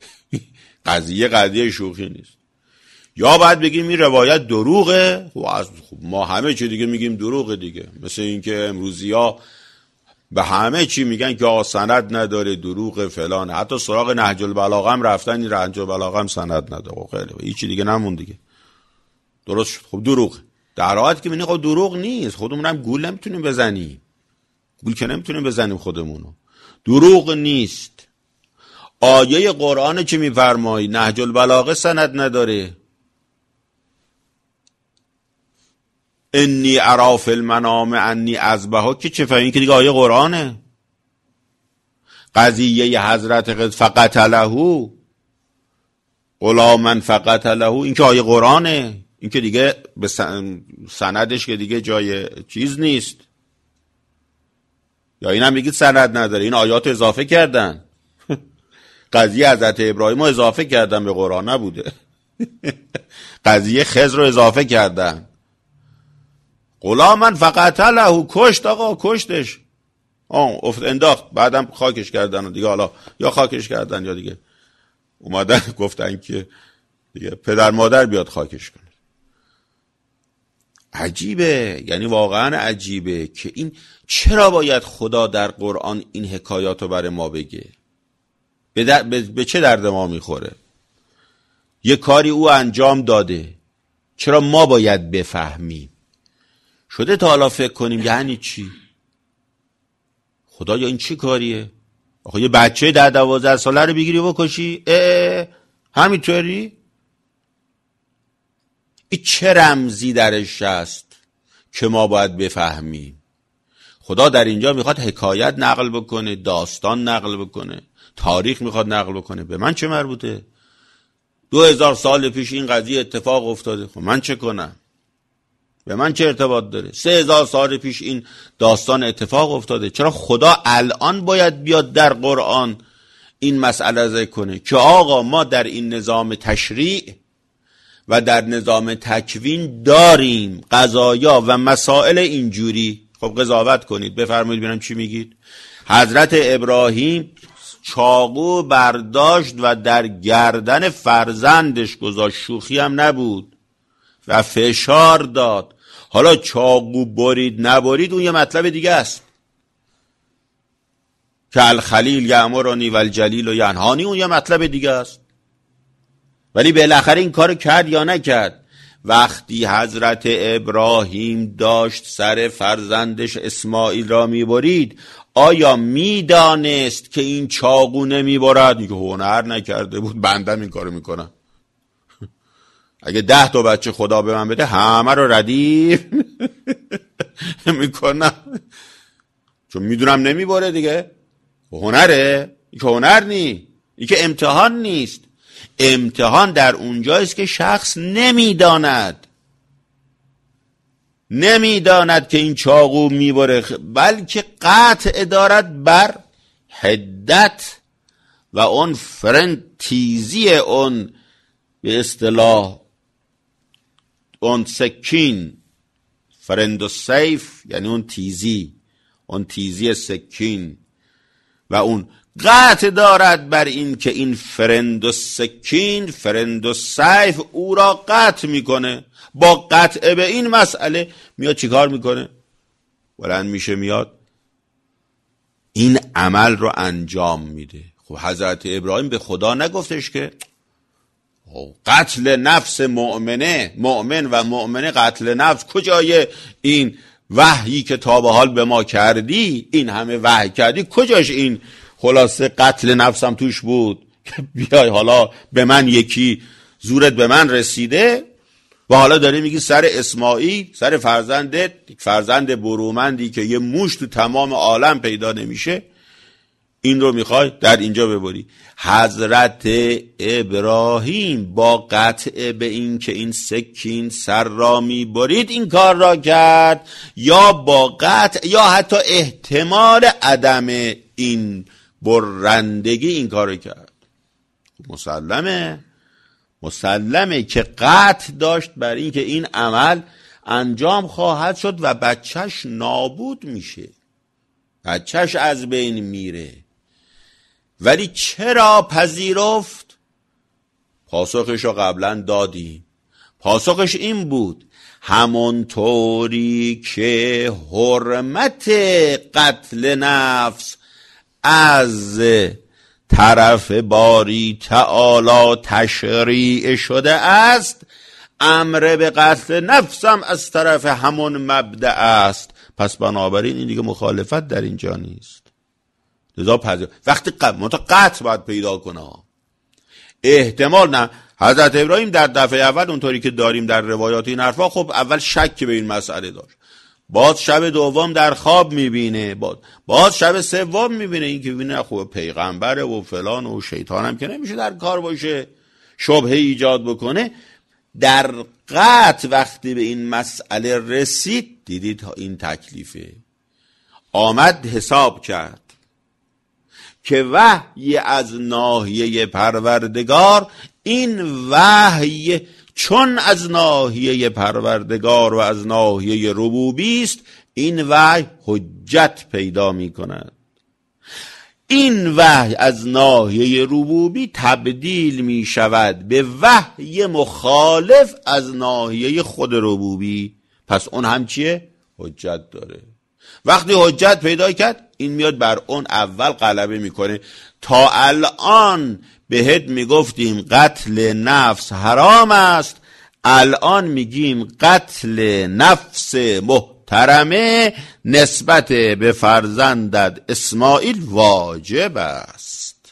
قضیه شوخی نیست. یا باید بگیم این روایت دروغه، ما همه چی دیگه میگیم دروغه دیگه. مثل اینکه امروزی‌ها به همه چی میگن که آقا سند نداره، دروغ فلان. حتی سراغ نهج البلاغه هم رفتن، این نهج البلاغه هم سند نداره. خیلی هیچی دیگه نمون دیگه. درست شد. خب دروغ. در حالت که میگن خب دروغ نیست، خودمون هم گول نمیتونیم بزنیم. گول که نمیتونیم بزنیم خودمونو. دروغ نیست. آیه قرآن که میفرمایی نهج البلاغه سند نداره. انی ارا فی المنام انی اذبحک که چه فهمین که دیگه آیه قرآنه. قضیه حضرت فقتله غلاما فقتله این که آیه قرآنه. این که دیگه به سندش که دیگه جای چیز نیست. یا این هم بگید سند نداره، این آیات اضافه کردن. قضیه حضرت ابراهیم رو اضافه کردن، به قرآن نبوده. قضیه خضر رو اضافه کردن. غلاما فقتله کشت، آقا کشتش، انداخت، بعدم خاکش کردن و دیگه حالا یا خاکش کردن یا دیگه اومدن گفتن که دیگه پدر مادر بیاد خاکش کنه. عجیبه، یعنی واقعا عجیبه که این چرا باید خدا در قرآن این حکایاتو برای ما بگه؟ به چه درد ما میخوره؟ یه کاری او انجام داده، چرا ما باید بفهمیم؟ شده تا حالا فکر کنیم یعنی چی؟ خدایا این چی کاریه؟ آخه یه بچه 10-12 ساله رو بگیری بکشی؟ همینطوری؟ این چه رمزی درش هست که ما باید بفهمیم؟ خدا در اینجا میخواد حکایت نقل بکنه، داستان نقل بکنه، تاریخ میخواد نقل بکنه. به من چه مربوطه؟ 2000 سال پیش این قضیه اتفاق افتاده، خب من چه کنم؟ به من چه ارتباط داره؟ 3000 سال پیش این داستان اتفاق افتاده، چرا خدا الان باید بیاد در قرآن این مسئله ذکر کنه که آقا ما در این نظام تشریع و در نظام تکوین داریم قضایا و مسائل اینجوری؟ خب قضاوت کنید، بفرمایید ببینم چی میگید. حضرت ابراهیم چاقو برداشت و در گردن فرزندش گذاشت، شوخی هم نبود، و فشار داد. حالا چاقو برید نبرید اون یه مطلب دیگه است. که الخلیل یأمرنی و الجلیل و ینهانی اون یه مطلب دیگه است. ولی بالاخره این کارو کرد یا نکرد؟ وقتی حضرت ابراهیم داشت سر فرزندش اسماعیل را میبرید، آیا میدانست که این چاقو نمیبرد؟ میگه هنر نکرده بود، بندم این کارو میکنم. اگه 10 تا بچه خدا به من بده همه رو ردیف میکنم، چون میدونم نمیبره دیگه. هنره؟ این که هنر نی، این که امتحان نیست. امتحان در اونجایست که شخص نمیداند که این چاقو میبره، بلکه قطع دارد بر حدت و اون فرنتیزی، اون به اصطلاح اون سکین، فرند و سیف، یعنی اون تیزی سکین و اون قطع دارد بر این که این فرند و سکین، فرند و سیف او را قطع میکنه. با قطع به این مسئله میاد چیکار میکنه؟ بلند میشه میاد این عمل رو انجام میده. خب حضرت ابراهیم به خدا نگفتش که قتل نفس مؤمن و مؤمنه قتل نفس کجای این وحیی که تا به حال به ما کردی، این همه وحی کردی، کجاش این خلاصه قتل نفسم توش بود که بیای حالا به من یکی زورت به من رسیده و حالا داری میگی سر اسماعیل، سر فرزند برومندی که یه موش تو تمام عالم پیدا نمیشه، این رو میخوای در اینجا ببری. حضرت ابراهیم با قطع به این که این سکین سر را میبرید این کار را کرد، یا با قطع یا حتی احتمال عدم این برندگی این کار را کرد. مسلمه که قطع داشت بر این که این عمل انجام خواهد شد و بچهش نابود میشه، بچهش از بین میره. ولی چرا پذیرفت؟ پاسخش رو قبلا دادیم. پاسخش این بود همونطوری که حرمت قتل نفس از طرف باری تعالی تشریع شده است، امر به قتل نفسم از طرف همون مبدأ است. پس بنابراین این دیگه مخالفت در اینجا نیست. وقتی قطع باید پیدا کنه، احتمال نه. حضرت ابراهیم در دفعه اول اونطوری که داریم در روایات این حرفا، خب اول شک به این مسئله داشت، باز شب دوم در خواب میبینه، باز شب سوم میبینه، این که ببینه خب پیغمبره و فلان و شیطان هم که نمیشه در کار باشه شبهه ایجاد بکنه. در قطع وقتی به این مسئله رسید، دیدید این تکلیفه، آمد حساب کرد که وحی از ناحیه پروردگار، این وحی چون از ناحیه پروردگار و از ناحیه ربوبی است، این وحی حجت پیدا می کند. این وحی از ناحیه ربوبی تبدیل می شود به وحی مخالف از ناحیه خود ربوبی. پس اون هم چیه؟ حجت داره. وقتی حجت پیدا کرد، این میاد بر اون اول غلبه میکنه. تا الان بهت میگفتیم قتل نفس حرام است، الان میگیم قتل نفس محترمه نسبت به فرزندت اسماعیل واجب است.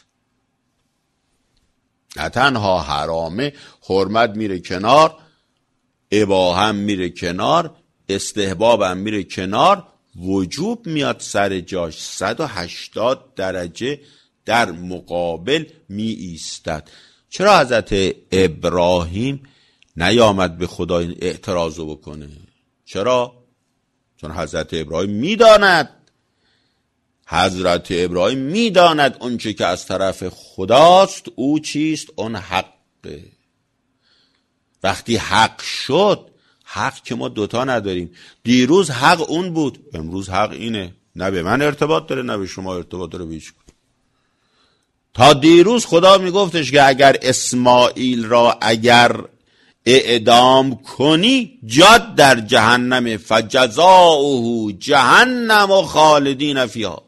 نه تنها حرامه، حرمت میره کنار، اباحه میره کنار، استحباب هم میره کنار، وجوب میاد سر جاش. 180 درجه در مقابل می ایستد. چرا حضرت ابراهیم نیامد به خدا این اعتراضو بکنه؟ چرا؟ چون حضرت ابراهیم میداند اون چه که از طرف خداست او چیست؟ اون حقه. وقتی حق شد، حق که ما دوتا نداریم، دیروز حق اون بود، امروز حق اینه. نه به من ارتباط داره نه به شما ارتباط داره. بیش تا دیروز خدا میگفتش که اگر اسماعیل را اگر اعدام کنی جاد در جهنم فجزاؤه جهنم و خالدین فیها.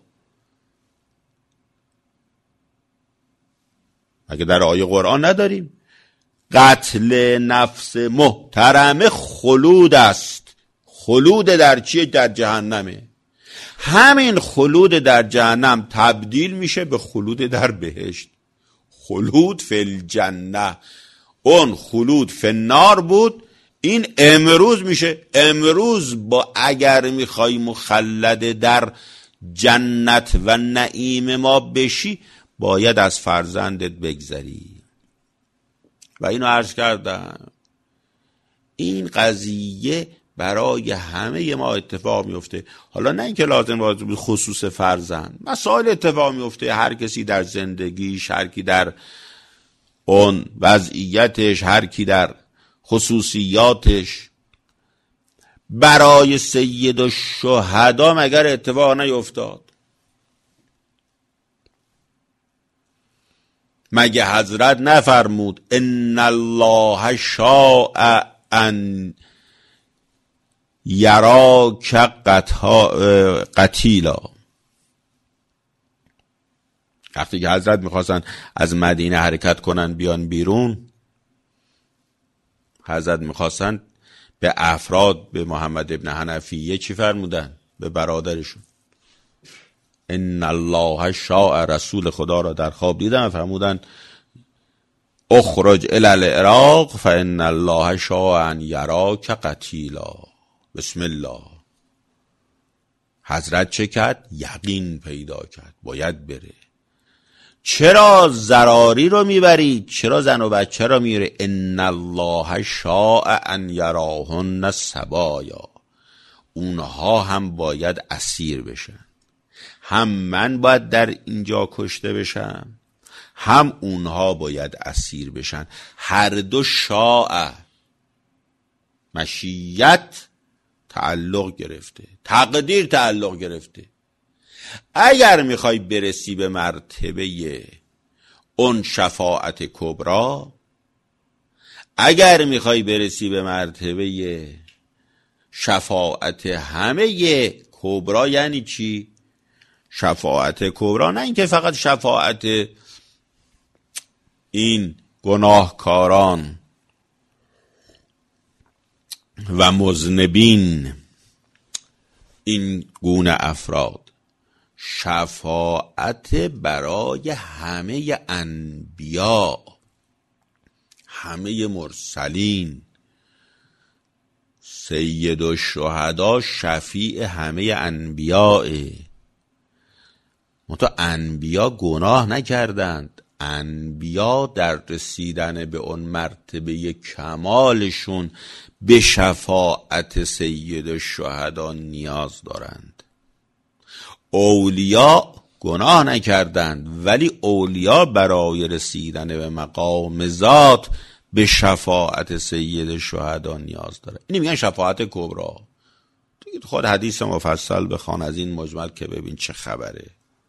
اگه در آیه قرآن نداریم قتل نفس محترمه خلود است. خلود در چیه؟ در جهنمه. همین خلود در جهنم تبدیل میشه به خلود در بهشت. خلود فی الجنه، اون خلود فی النار بود، این امروز میشه. امروز با اگر میخوای مخلد در جنت و نعیم ما بشی، باید از فرزندت بگذری. و اینو عرض کردم، این قضیه برای همه ما اتفاق میفته. حالا نه اینکه لازم باشه خصوص فرزند، مسائل اتفاق میفته. هر کسی در زندگیش، هر کی در اون وضعیتش، هر کی در خصوصیاتش. برای سید الشهدا مگر اتفاق نیفتاد؟ مگه حضرت نفرمود ان الله شاء ان یراک قتیلا؟ وقتی که حضرت میخواستن از مدینه حرکت کنن بیان بیرون، حضرت میخواستن به افراد، به محمد ابن حنفیه چی فرمودن؟ به برادرشون ان الله شاء، رسول خدا را در خواب دیدن، فرمودن اخرج الی العراق فان الله شاء ان یراک قتیلا. بسم الله. حضرت چه کرد؟ یقین پیدا کرد، باید بره. چرا ضراری رو میبرید؟ چرا زن و بچه رو میبری؟ ان الله شاء ان یراهن سبایا. اونها هم باید اسیر بشن، هم من باید در اینجا کشته بشم، هم اونها باید اسیر بشن. هر دو شاء، مشیت تعلق گرفته، تقدیر تعلق گرفته. اگر میخوای برسی به مرتبه اون شفاعت کبری، اگر میخوای برسی به مرتبه شفاعت همه کبری، یعنی چی؟ شفاعت کبری نه اینکه فقط شفاعت این گناهکاران و مذنبین، این گونه افراد، شفاعت برای همه انبیا، همه مرسلین. سید الشهدا شفیع همه انبیاء. منتها انبیا گناه نکردند، انبیا در رسیدن به اون مرتبه کمالشون به شفاعت سید الشهدا نیاز دارند. اولیا گناه نکردند، ولی اولیا برای رسیدن به مقام ذات به شفاعت سید الشهدا نیاز داره. اینی میگن شفاعت کبری. خود حدیث مفصل بخوان از این مجمل که ببین چه خبره.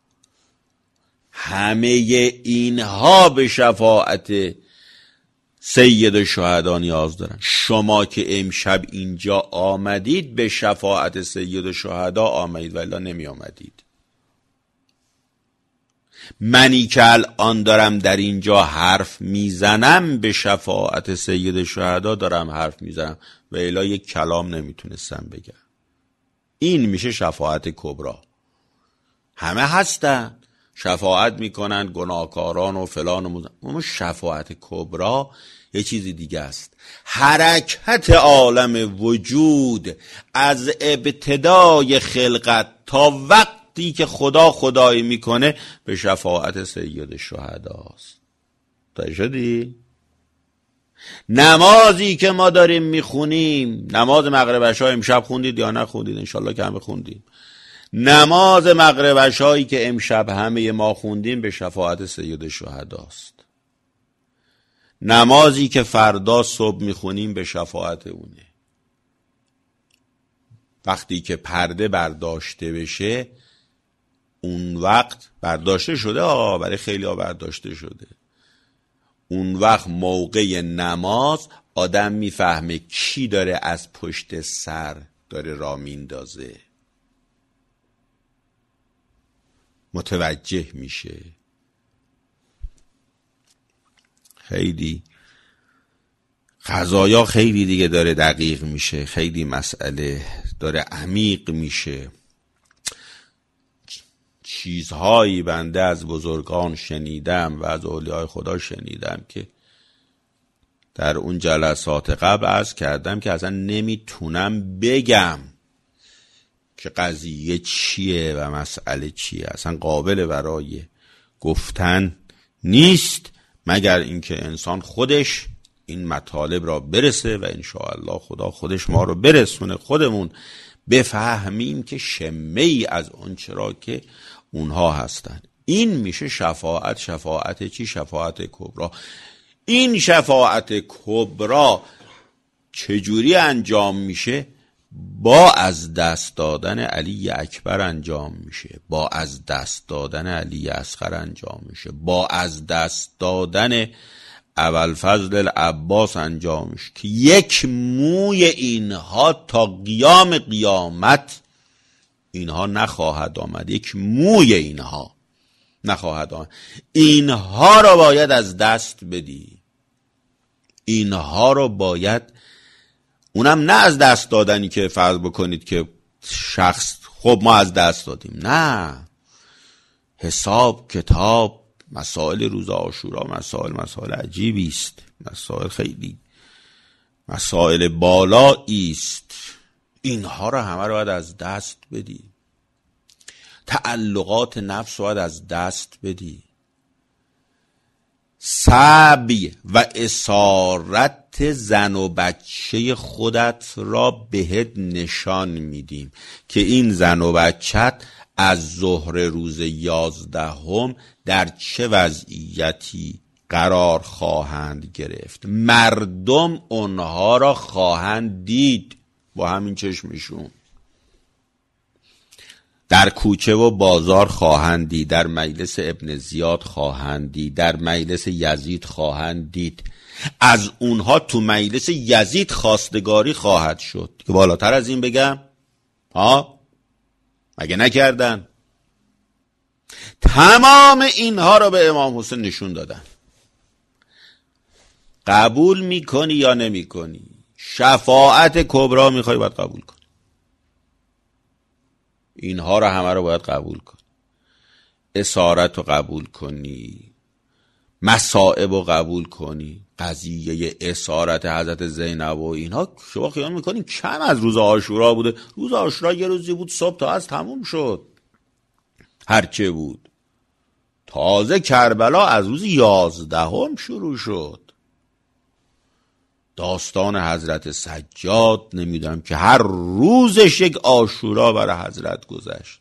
همه اینها به شفاعت سید الشهدا نیاز دارن. شما که امشب اینجا آمدید به شفاعت سید الشهدا آمدید، ولی نمی آمدید. منی که الان دارم در اینجا حرف میزنم به شفاعت سید الشهدا دارم حرف میزنم، و الا یک کلام نمیتونستم بگم. این میشه شفاعت کبری. همه هستن شفاعت میکنن، گناهکاران و فلان و اما شفاعت کبری یه چیزی دیگه است. حرکت عالم وجود از ابتدای خلقت تا وقتی که خدا خدایی میکنه به شفاعت سید الشهدا است. تا شدی؟ نمازی که ما داریم میخونیم، نماز مغرب عشا امشب خوندید یا نخوندید؟ انشالله که همه خوندیم. نماز مغرب عشایی که امشب همه ما خوندیم به شفاعت سید الشهدا است. نمازی که فردا صبح میخونیم به شفاعت اونه. وقتی که پرده برداشته بشه، اون وقت برداشته شده، برای خیلی ها برداشته شده، اون وقت موقع نماز آدم میفهمه کی داره از پشت سر داره راه میندازه، متوجه میشه. خیلی قضایا خیلی دیگه داره دقیق میشه، خیلی مسئله داره عمیق میشه. چیزهایی بنده از بزرگان شنیدم و از اولیای خدا شنیدم که در اون جلسات قبل عرض کردم که اصلا نمیتونم بگم که قضیه چیه و مسئله چیه، اصلا قابل برای گفتن نیست، مگر اینکه انسان خودش این مطالب را برسه و انشاءالله خدا خودش ما رو برسونه، خودمون بفهمیم که شمه ای از اون چرا که اونها هستن. این میشه شفاعت. شفاعت چی؟ شفاعت کبری. این شفاعت کبری چجوری انجام میشه؟ با از دست دادن علی اکبر انجام میشه، با از دست دادن علی اصغر انجام میشه، با از دست دادن ابوالفضل العباس انجام میشه که یک موی اینها تا قیام قیامت اینها نخواهد آمد، یک موی اینها نخواهد آمد. اینها رو باید از دست بدی، اینها رو باید، اونم نه از دست دادنی که فرض بکنید که شخص خب ما از دست دادیم، نه، حساب کتاب، مسائل روز عاشورا مسائل عجیبی است، مسائل خیلی مسائل بالایی است. اینها رو همه رو باید از دست بدی، تعلقات نفس رو باید از دست بدی، سعی و اسارت زن و بچه خودت را بهت نشان میدیم که این زن و بچت از ظهر روز 11 در چه وضعیتی قرار خواهند گرفت. مردم اونها را خواهند دید با همین چشمشون، در کوچه و بازار خواهند دید، در مجلس ابن زیاد خواهند دید، در مجلس یزید خواهند دید. از اونها تو مجلس یزید خواستگاری خواهد شد که بالاتر از این بگم ها؟ مگه نکردن؟ تمام اینها رو به امام حسین نشون دادن. قبول میکنی یا نمیکنی؟ شفاعت کبرا میخوای باید قبول کنی، اینها رو همه رو باید قبول کنی، اسارت رو قبول کنی، مصائب رو قبول کنی. قضیه اسارت حضرت زینب و اینها شما خیال میکنین کم از روز عاشورا بوده؟ روز عاشورا یه روزی بود صبح تا از تموم شد، هرچه بود. تازه کربلا از روز 11 شروع شد. داستان حضرت سجاد نمیدونم که هر روزش یک عاشورا برای حضرت گذشت.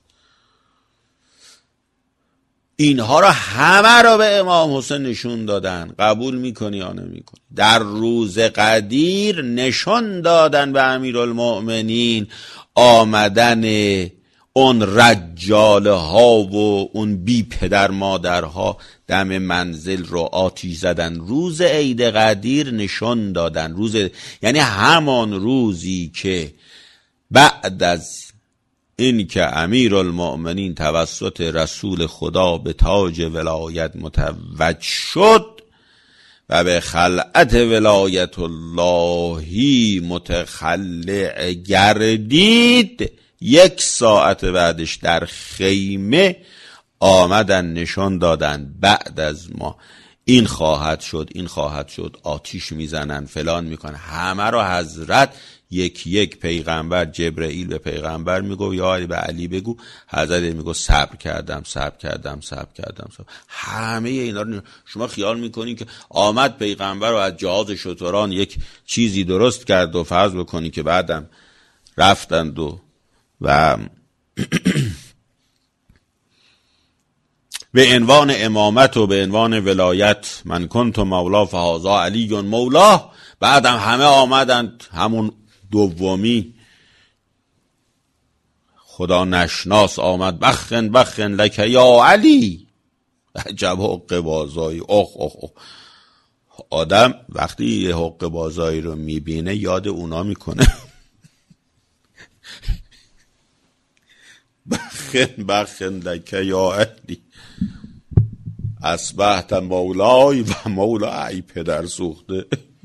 اینها را همه را به امام حسین نشون دادن. قبول میکنی یا نمیکنی؟ در روز قدیر نشون دادن به امیرالمؤمنین آمدن اون رجاله ها و اون بی پدر مادرها دم منزل رو آتیش زدن. روز عید قدیر نشون دادن، روز یعنی همان روزی که بعد از این که امیرالمؤمنین توسط رسول خدا به تاج ولایت متوج شد و به خلعت ولایت اللهی متخلع گردید، 1 ساعت بعدش در خیمه آمدن نشان دادن بعد از ما این خواهد شد، این خواهد شد، آتیش میزنن، فلان میکنن. همه رو حضرت یک پیغمبر، جبرئیل به پیغمبر میگو یا علی به علی بگو، حضرت میگو صبر کردم. همه اینا رو شما خیال میکنین که آمد پیغمبر و از جهاز شتران یک چیزی درست کرد و فرض بکنی که بعدم رفتند و به عنوان امامت و به عنوان ولایت من کنت مولا فهذا علی مولا، بعدم همه آمدند همون دومی خدا نشناس آمد بخن لک یا علی. عجب حق بازایی. آدم وقتی یه حق بازایی رو میبینه یاد اونا میکنه. بخن لک یا علی اصبحت مولای و مولا ای پدر سوخته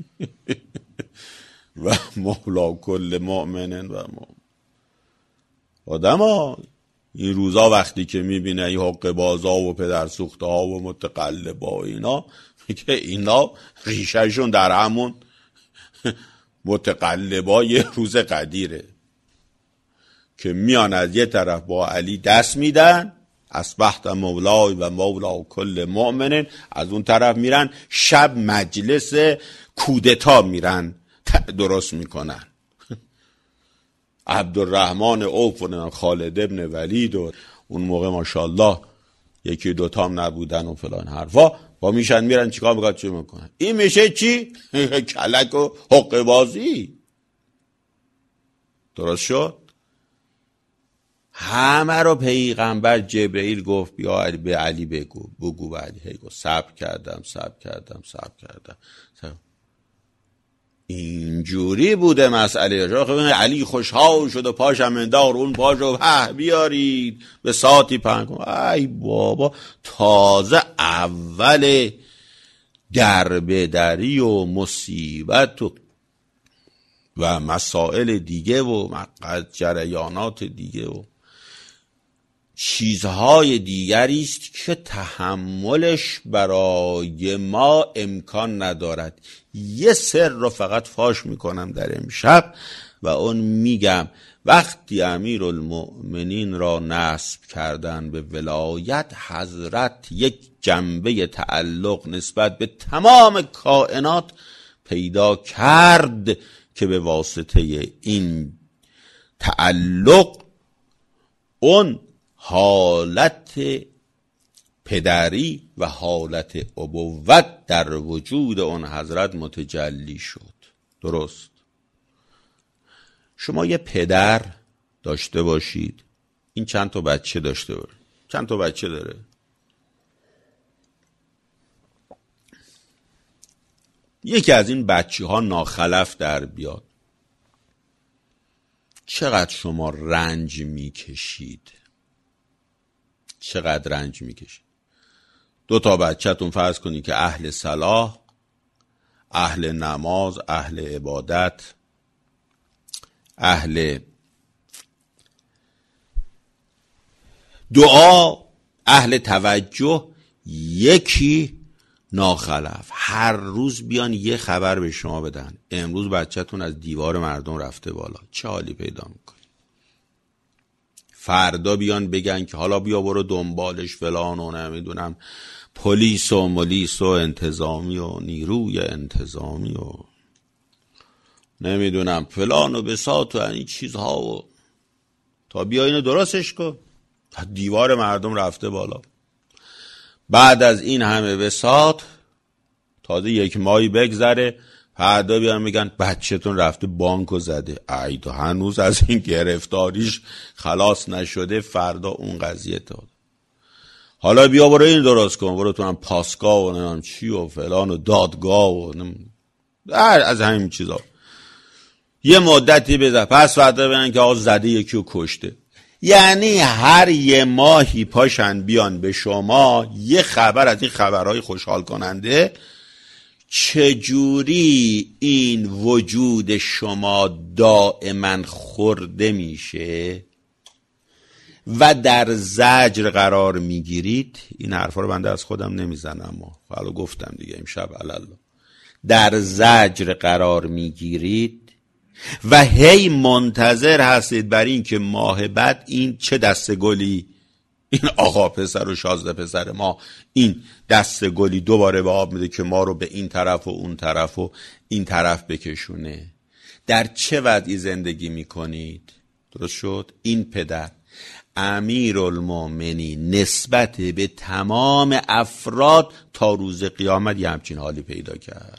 و مولا کل مؤمنن و مؤمن. آدم ها این روزا وقتی که میبینه این حق بازا و پدر سوخته ها و متقلبا و اینا، که اینا ریشهشون در همون متقلبا یه روز قدیره که میان از یه طرف با علی دست میدن اصبحت مولای و مولا کل مؤمنین، از اون طرف میرن شب مجلس کودتا میرن درست میکنن. عبدالرحمن عوف و خالد ابن ولید و اون موقع ماشاءالله یکی دوتام نبودن و فلان حرفا، با میشن میرن چیکار میکنن چی میکنن؟ این میشه چی؟ کلک و حق بازی. درست شد؟ همه رو پیغمبر جبرئیل گفت بیا علی به علی بگو به علی. هی گفت صبر کردم. اینجوری بوده مسئله. علی خوشحال شد و پاشم اندار اون پاشو بیارید به ساعتی پهن کن. ای بابا تازه اول دربدری و مصیبت و مسائل دیگه و جریانات دیگه و چیزهای دیگری است که تحملش برای ما امکان ندارد. یه سر رو فقط فاش میکنم در امشب و اون میگم وقتی امیرالمؤمنین را نسب کردن به ولایت، حضرت یک جنبه تعلق نسبت به تمام کائنات پیدا کرد که به واسطه این تعلق اون حالت پدری و حالت ابوت در وجود اون حضرت متجلی شد. درست؟ شما یه پدر داشته باشید، این چند تا بچه داشته باشه. چند تا بچه داره؟ یکی از این بچه ها ناخلف در بیاد، چقدر شما رنج میکشید؟ چقدر رنج میکشید؟ 2 تا بچه‌تون فرض کنید که اهل صلاح، اهل نماز، اهل عبادت، اهل دعا، اهل توجه، یکی ناخلف. هر روز بیان یه خبر به شما بدن امروز بچه‌تون از دیوار مردم رفته بالا، چه حالی پیدا میکنی؟ فردا بیان بگن که حالا بیا برو دنبالش فلان و نمیدونم پلیس و ملیس و انتظامی و نیروی انتظامی و نمیدونم فلان و بساط و این چیزها و تا بیا اینو درستش کن، دیوار مردم رفته بالا. بعد از این همه بساط تازه 1 ماهی بگذره فردا بیان میگن بچه‌تون رفته بانکو زده. ای تو هنوز از این گرفتاریش خلاص نشده، فردا اون قضیه داد. حالا بیا برو این درست کن، برو تو هم پاسگاه و نمیدونم چی و فلان و دادگاه و از همین چیزا. یه مدتی بذار پس فردا بگن که آقا زده یکی رو کشته. یعنی هر 1 ماهی پاشن بیان به شما یه خبر از این خبرهای خوشحال کننده. چجوری این وجود شما دائما خورده میشه و در زجر قرار میگیرید؟ این حرفا رو بنده از خودم نمیزنم، اما حالا گفتم دیگه امشب الله. در زجر قرار میگیرید و هی منتظر هستید بر این که ماه بعد این چه دسته گلی، این آقا پسر و شازده پسر ما این دسته گلی دوباره به آب میده که ما رو به این طرف و اون طرف و این طرف بکشونه. در چه وضعی زندگی میکنید؟ درست شد؟ این پدر امیرالمؤمنین نسبت به تمام افراد تا روز قیامت یه همچین حالی پیدا کرد.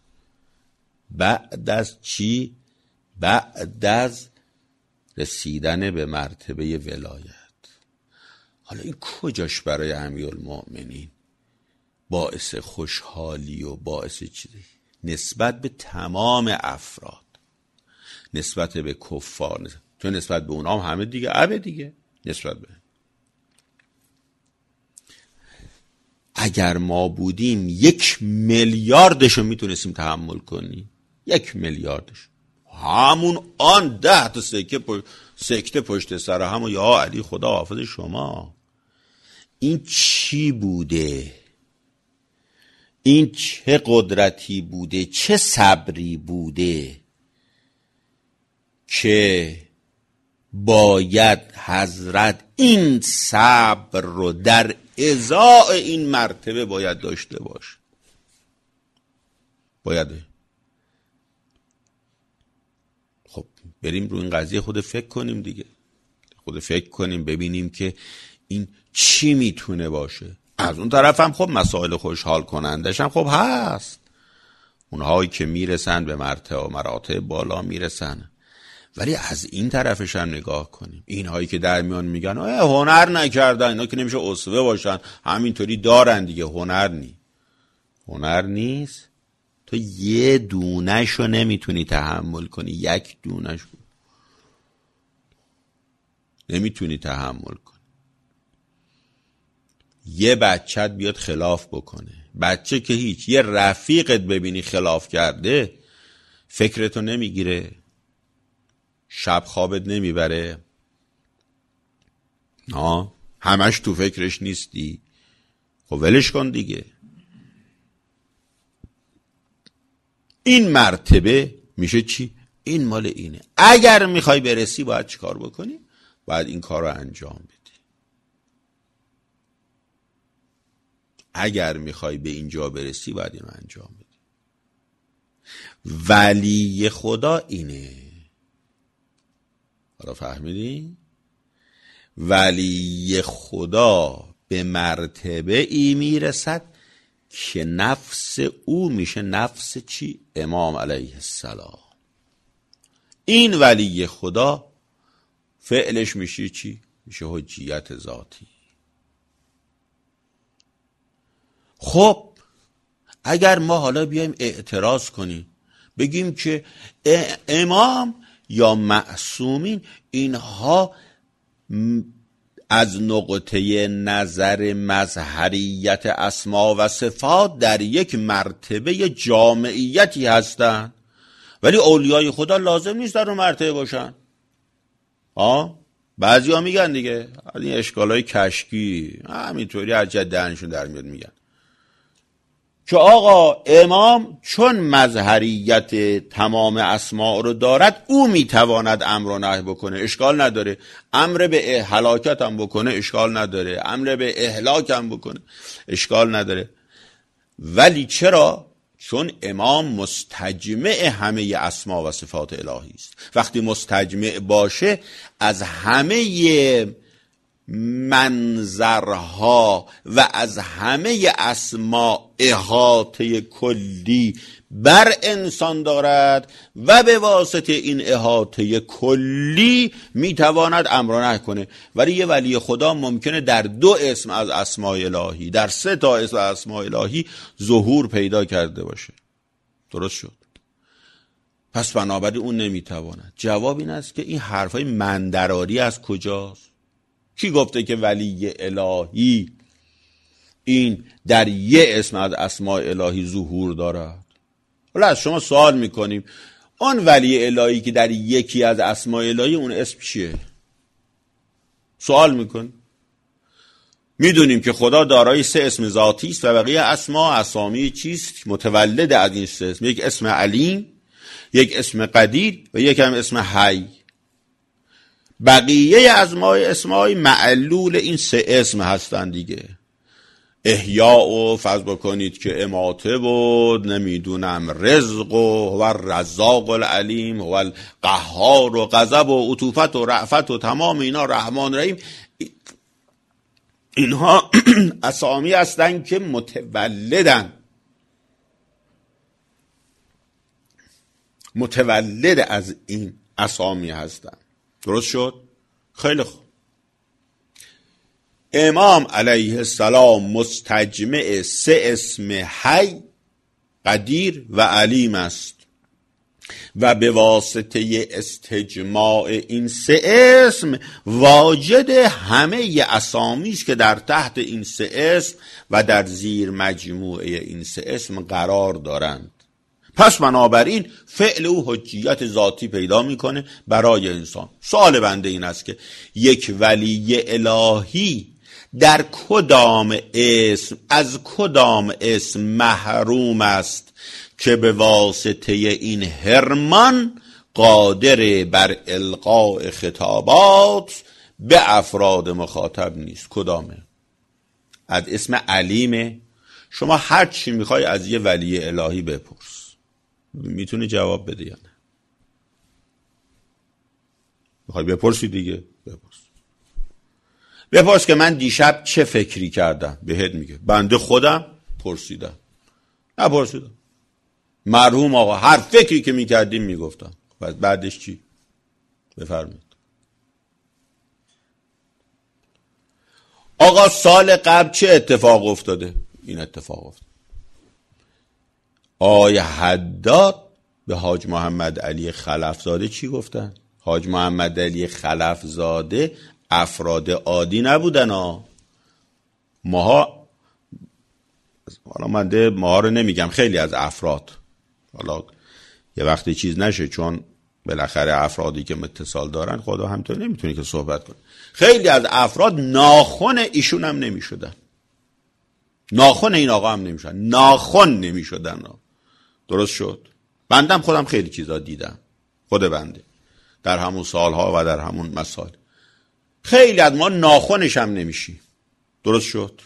بعد از چی؟ بعد از رسیدن به مرتبه ولایت. حالا این کجاش برای امیرالمؤمنین باعث خوشحالی و باعث چیزی؟ نسبت به تمام افراد، نسبت به کفار، تو نسبت به اونها هم همه دیگه عبه دیگه. نسبت به اگر ما بودیم 1 میلیاردشو میتونستیم تحمل کنیم. 1 میلیاردش همون آن 10 تا سکته پشت سر هم و یا علی خدا حافظ شما. این چی بوده؟ این چه قدرتی بوده؟ چه صبری بوده که باید حضرت این صبر رو در ازای این مرتبه باید داشته باشه؟ باید. خب بریم رو این قضیه خود فکر کنیم دیگه. خود فکر کنیم ببینیم که این چی میتونه باشه. از اون طرف هم خب مسائل خوشحال کنندش هم خب هست، اونهایی که میرسن به مراتب بالا میرسن، ولی از این طرفش هم نگاه کنیم. اینهایی که در میان میگن هنر نکردن، اینا که نمیشه اسوه باشن، همینطوری دارن دیگه. هنر نیست. تو یه دونه‌شو نمیتونی تحمل کنی، یک دونه‌شو نمیتونی تحمل کنی. یه بچت بیاد خلاف بکنه، بچه که هیچ، یه رفیقت ببینی خلاف کرده فکرتو نمیگیره، شب خوابت نمیبره، همش تو فکرش نیستی، خب ولش کن دیگه. این مرتبه میشه چی؟ این مال اینه. اگر میخوای برسی باید چی کار بکنی؟ باید این کار رو انجام بدی. اگر میخوای به اینجا برسی باید این رو انجام بدی. ولی خدا اینه. حالا فهمیدی؟ ولی خدا به مرتبه ای میرسد که نفس او میشه نفس چی؟ امام علیه السلام. این ولی خدا فعلش میشه چی؟ میشه حجیت ذاتی. خب اگر ما حالا بیایم اعتراض کنیم بگیم که امام یا معصومین اینها از نقطه نظر مظهریت اسما و صفات در یک مرتبه جامعیتی هستند، ولی اولیای خدا لازم نیست در اون مرتبه باشن. بعضی ها میگن دیگه، این اشکالای کشکی همینطوری از جدنشون در میاد، میگن که آقا امام چون مظهریت تمام اسماء رو دارد او میتواند امر و نهی بکنه، اشکال نداره. امر به هلاکت هم بکنه اشکال نداره، امر به اهلاک هم بکنه اشکال نداره. ولی چرا؟ چون امام مستجمع همه اسما و صفات الهی است. وقتی مستجمع باشه از همه منظرها و از همه اسما احاطه کلی بر انسان دارد و به واسطه این احاطه کلی میتواند امر و نهی کنه. ولی یه ولی خدا ممکنه در 2 اسم از اسماء الهی، در 3 تا اسم از اسماء الهی ظهور پیدا کرده باشه. درست شد؟ پس بنابراین اون نمیتواند. جواب این است که این حرفای مندراری از کجاست؟ کی گفته که ولی الهی این در یه اسم از اسماء الهی ظهور دارد؟ حالا از شما سوال میکنیم اون ولی الهی که در یکی از اسماء الهی اون اسم چیه؟ سوال میکن. میدونیم که خدا دارای 3 اسم ذاتی است و بقیه اسامی چیست؟ متولد از این 3 اسم. یک اسم علیم، یک اسم قدیر و یک هم اسم حی. بقیه از اسمای معلول این 3 اسم هستن دیگه. احیاء و فرض بکنید که اماته و نمیدونم رزق و رزاق العلیم و القهار و غضب و عطوفت و رأفت و تمام اینا، رحمان رحیم، اینها اسامی هستن که متولد از این اسامی هستن. درست شد؟ خیلی خوب. امام علیه السلام مستجمع 3 اسم حی، قدیر و علیم است و به واسطه استجماع این 3 اسم واجد همه اسامی است که در تحت این 3 اسم و در زیر مجموعه این 3 اسم قرار دارند. پس بنابراین فعل او حجیت ذاتی پیدا میکنه برای انسان. سوال بنده این است که یک ولی الهی در کدام اسم، از کدام اسم محروم است که به واسطه این حرمان قادر بر القاء خطابات به افراد مخاطب نیست؟ کدامه؟ از اسم علیمه. شما هر چی میخوای از یه ولی الهی بپرس، میتونی جواب بده یا نه؟ میخوای بپرسی دیگه، بپرس که من دیشب چه فکری کردم، بهت میگه بنده خودم پرسیدم، مرحوم آقا هر فکری که میکردیم میگفتم. بعدش چی؟ بفرمایید. آقا سال قبل چه اتفاق افتاده؟ این اتفاق افتاده. آقای حداد به حاج محمد علی خلفزاده چی گفتن؟ حاج محمد علی خلفزاده افراد عادی نبودن ها. ماها، حالا من ماها رو نمیگم، خیلی از افراد، حالا یه وقتی چیز نشه چون بالاخره افرادی که اتصال دارن خدا همطور نمیتونی که صحبت کنه، خیلی از افراد ناخن ایشون هم نمیشدن، ناخن این آقا هم نمیشدن، ناخن نمیشدن. درست شد؟ بندم خودم خیلی چیزا دیدم، خود بنده در همون سالها و در همون مسائل خیلی از ما ناخنش هم نمیشی. درست شد؟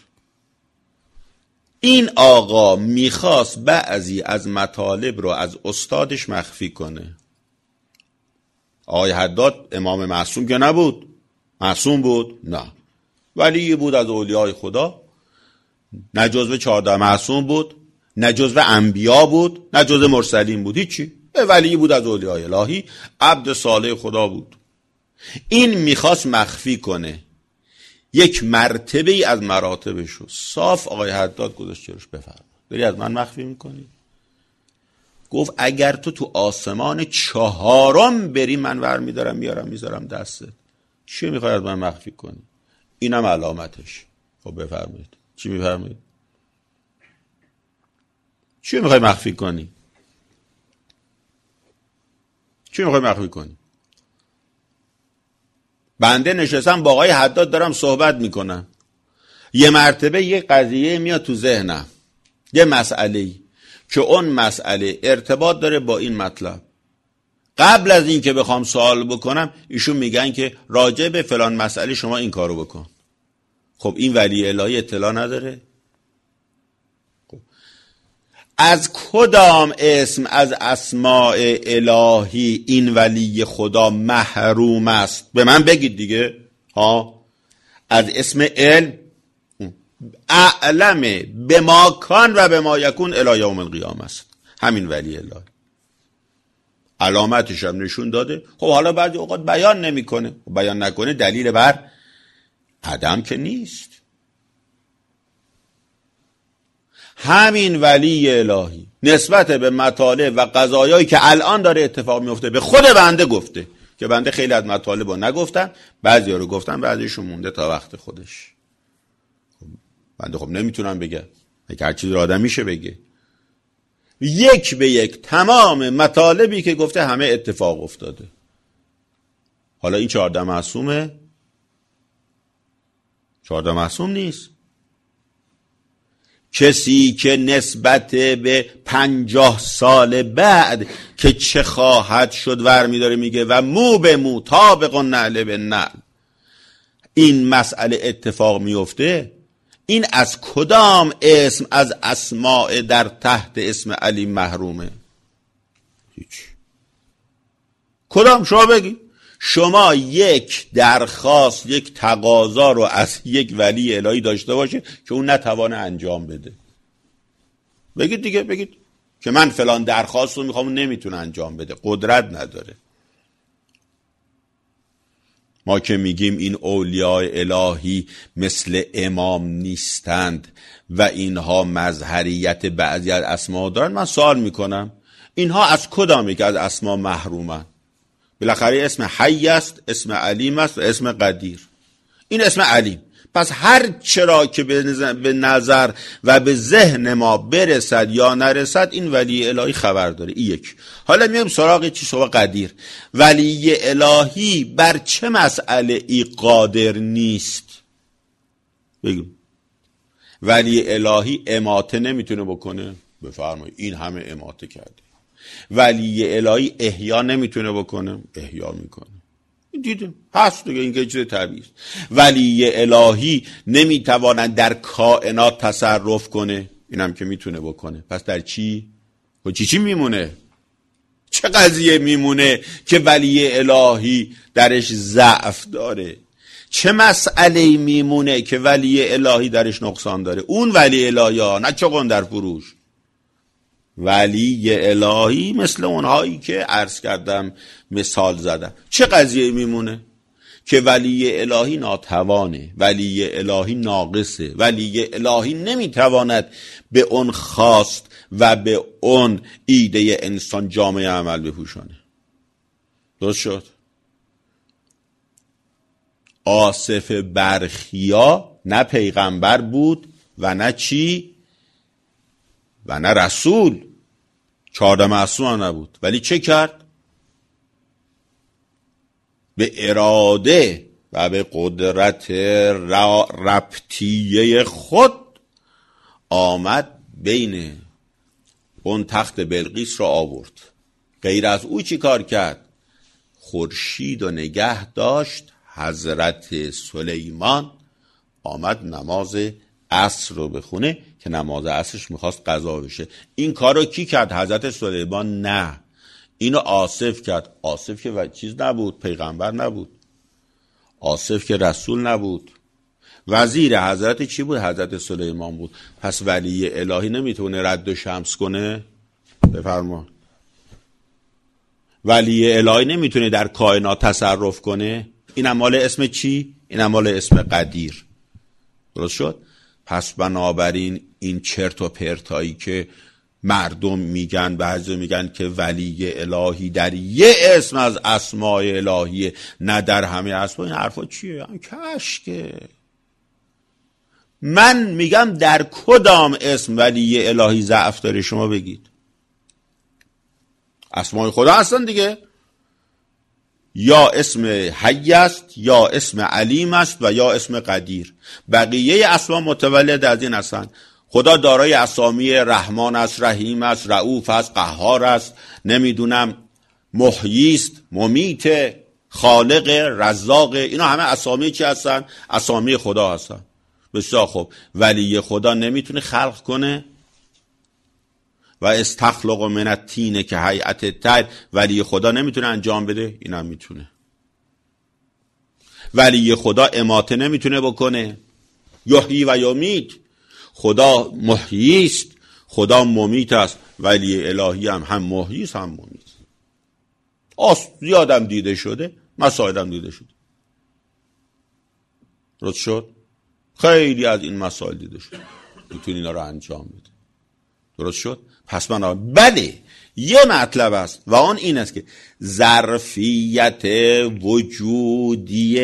این آقا میخواست بعضی از مطالب رو از استادش مخفی کنه. آقای حداد امام معصوم که نبود، معصوم بود؟ نه، ولی بود از اولیاء خدا، نه جزو 14 معصوم بود، نه جزو انبیا بود، نه جزو مرسلین بود، هیچی، ولی بود از اولیاء الهی، عبد صالح خدا بود. این میخواست مخفی کنه یک مرتبه ای از مراتبش رو. صاف آقای حداد گذاشت جلوش. بفرما داری از من مخفی میکنی؟ گفت اگر تو آسمان 4 بری من ور میدارم میارم میذارم دستت. چی میخوای از من مخفی کنی؟ اینم علامتش. خب بفرمایید. چی میفرمایید؟ چی میخوای مخفی کنی؟ چی میخوای مخفی کنی؟ بنده نشستم با آقای حداد دارم صحبت میکنم، یه مرتبه یه قضیه میاد تو ذهنم، یه مسئله‌ای که اون مسئله ارتباط داره با این مطلب. قبل از این که بخوام سوال بکنم ایشون میگن که راجع به فلان مسئله شما این کارو بکن. خب این ولی الهی اطلاع نداره؟ خب از کدام اسم از اسماء الهی این ولی خدا محروم است؟ به من بگید دیگه. ها، از اسم اعلم به ما کان و به ما یکون الی یوم القیامه است. همین ولی الهی علامتش هم نشون داده. خب حالا بعضی اوقات بیان نمیکنه، بیان نکنه دلیل بر عدم که نیست. همین ولی الهی نسبت به مطالب و قضایایی که الان داره اتفاق میفته به خود بنده گفته، که بنده خیلی از مطالب رو نگفتم، بعضی ها رو گفتم، بعضیشون مونده تا وقت خودش. بنده خب نمیتونم بگم، اگه هر چیز رو آدم میشه بگه. یک به یک تمام مطالبی که گفته همه اتفاق افتاده. حالا این 14 معصومه؟ 14 معصوم نیست. کسی که نسبت به 50 سال بعد که چه خواهد شد ور میداره میگه و مو به مو طابق نعل به نعل این مسئله اتفاق میفته، این از کدام اسم از اسماء در تحت اسم علی محرومه؟ هیچ. کدام؟ شما بگید. شما یک درخواست، یک تقاضا رو از یک ولی الهی داشته باشه که اون نتوانه انجام بده. بگید دیگه، بگید که من فلان درخواست رو میخوام، نمیتونه انجام بده، قدرت نداره. ما که میگیم این اولیاء الهی مثل امام نیستند و اینها مظهریت بعضی از اسما دارن، من سوال میکنم اینها از کدامی که از اسما محرومن؟ بالاخره اسم حی است، اسم علیم است و اسم قدیر. این اسم علیم، پس هر چرا که به نظر و به ذهن ما برسد یا نرسد این ولی الهی خبر داره. این یک. حالا میایم سراغ چی شما قدیر. ولی الهی بر چه مسئله ای قادر نیست؟ بگو. ولی الهی اماته نمیتونه بکنه؟ بفرمایید این همه اماته کرده. ولی الهی احیا نمیتونه بکنه؟ احیا میکنه. دیدیم هست دیگه، این که چیز طبیعی است. ولی الهی نمیتواند در کائنات تصرف کنه؟ اینم که میتونه بکنه. پس در چی؟ و چی میمونه؟ چه قضیه میمونه که ولی الهی درش ضعف داره؟ چه مسئله میمونه که ولی الهی درش نقصان داره؟ اون ولی الهی ها، نه چقن در فروش. ولی الهی مثل اونهایی که عرض کردم مثال زدم. چه قضیه میمونه؟ که ولی الهی ناتوانه، ولی الهی ناقصه، ولی الهی نمیتواند به اون خواست و به اون ایده انسان جامعه عمل بپوشانه. درست شد؟ آصف برخیا نه پیغمبر بود و نه چی؟ و نه رسول. 14 معصوم نبود، ولی چه کرد؟ به اراده و به قدرت ربطیه خود آمد بین اون تخت بلقیس را آورد. غیر از او چی کار کرد؟ خورشید و نگه داشت. حضرت سلیمان آمد نماز عصر رو بخونه که نماز عصرش میخواست قضا بشه. این کار رو کی کرد؟ حضرت سلیمان؟ نه، اینو آصف کرد. آصف که چیز نبود، پیغمبر نبود، آصف که رسول نبود، وزیر حضرت چی بود؟ حضرت سلیمان بود. پس ولی الهی نمیتونه رد و شمس کنه؟ بفرما. ولی الهی نمیتونه در کائنات تصرف کنه؟ این مال اسم چی؟ این مال اسم قدیر. درست شد؟ پس بنابراین این چرت و پرتایی که مردم میگن، بعضی میگن که ولی الهی در یه اسم از اسماء الهیه نه در همه اسما، این حرفا چیه؟ کشکه. من میگم در کدام اسم ولی الهی ضعف داره؟ شما بگید. اسماء خدا هستن دیگه، یا اسم حی است، یا اسم علیم است و یا اسم قدیر. بقیه اسما متولد از این هستن. خدا دارای اسامی رحمان است، رحیم است، رؤوف است، قهار است، نمیدونم محیی است، ممیت، خالق، رزاق. اینا همه اسامی چی هستن؟ اسامی خدا هستن. بسیار خوب. ولی خدا نمیتونه خلق کنه؟ و استخلق من الطین که هیئت الطیر، ولی خدا نمیتونه انجام بده؟ اینم میتونه. ولی خدا اماته نمیتونه بکنه؟ یحیی و یمیت. خدا محیی است، خدا ممیت است، ولی الهی هم محیی است هم ممیت. زیادم دیده شده، مسائلم دیده شده. درست شد؟ خیلی از این مسائل دیده شده، میتونی اینا رو انجام بده. درست شد؟ پس من بله یه مطلب است و آن این است که ظرفیت وجودی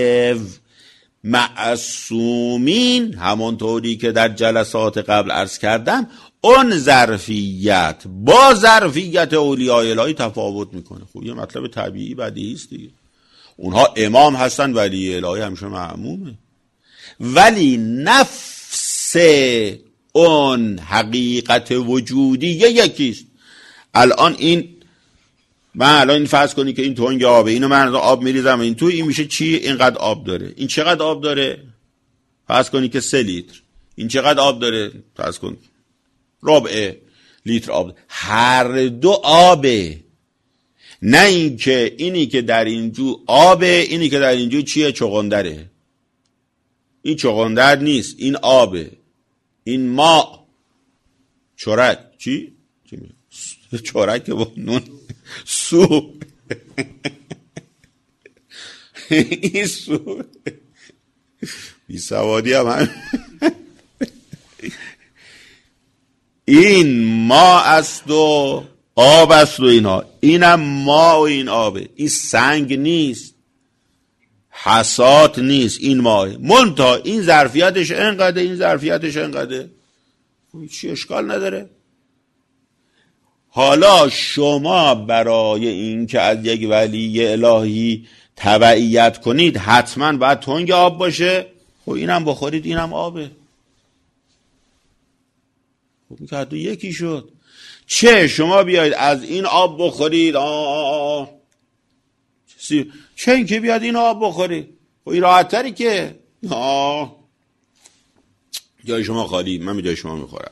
معصومین، همونطوری که در جلسات قبل عرض کردم، اون ظرفیت با ظرفیت اولیاء الهی تفاوت میکنه. خب یه مطلب طبیعی بدیهی است دیگه. اونها امام هستن، ولی الهی همیشه معمومه. ولی نفس اون حقیقت وجودی یکیست. الان من این فرض کنی که این تنگ آبه، اینو من آب میریزم این تو، این میشه چی؟ اینقدر آب داره. این چقدر آب داره؟ فرض کنی که 3 لیتر. این چقدر آب داره؟ فرض کن ربع لیتر آب. هر دو آبه، نه اینکه اینی که در اینجا آبه، اینی که در اینجا چیه؟ چغندره. این چغندر نیست، این آبه. این ما چورک چی چورک با نون سو این سو بی سوادی هم این ما است و آب است و اینا. اینم ما و این آبه. این سنگ نیست، حسات نیست، این ماه. منتها این ظرفیتش اینقدر، این ظرفیتش اینقدر، چی اشکال نداره. حالا شما برای این که از یک ولی الهی تبعیت کنید حتما باید تنگ آب باشه. خب اینم بخورید، اینم آبه. خب این که حتی یکی شد. چه شما بیاید از این آب بخورید، چه این که بیاد این آب بخورید؟ خب این راحت تری که جای شما خالی، من جای شما میخورم.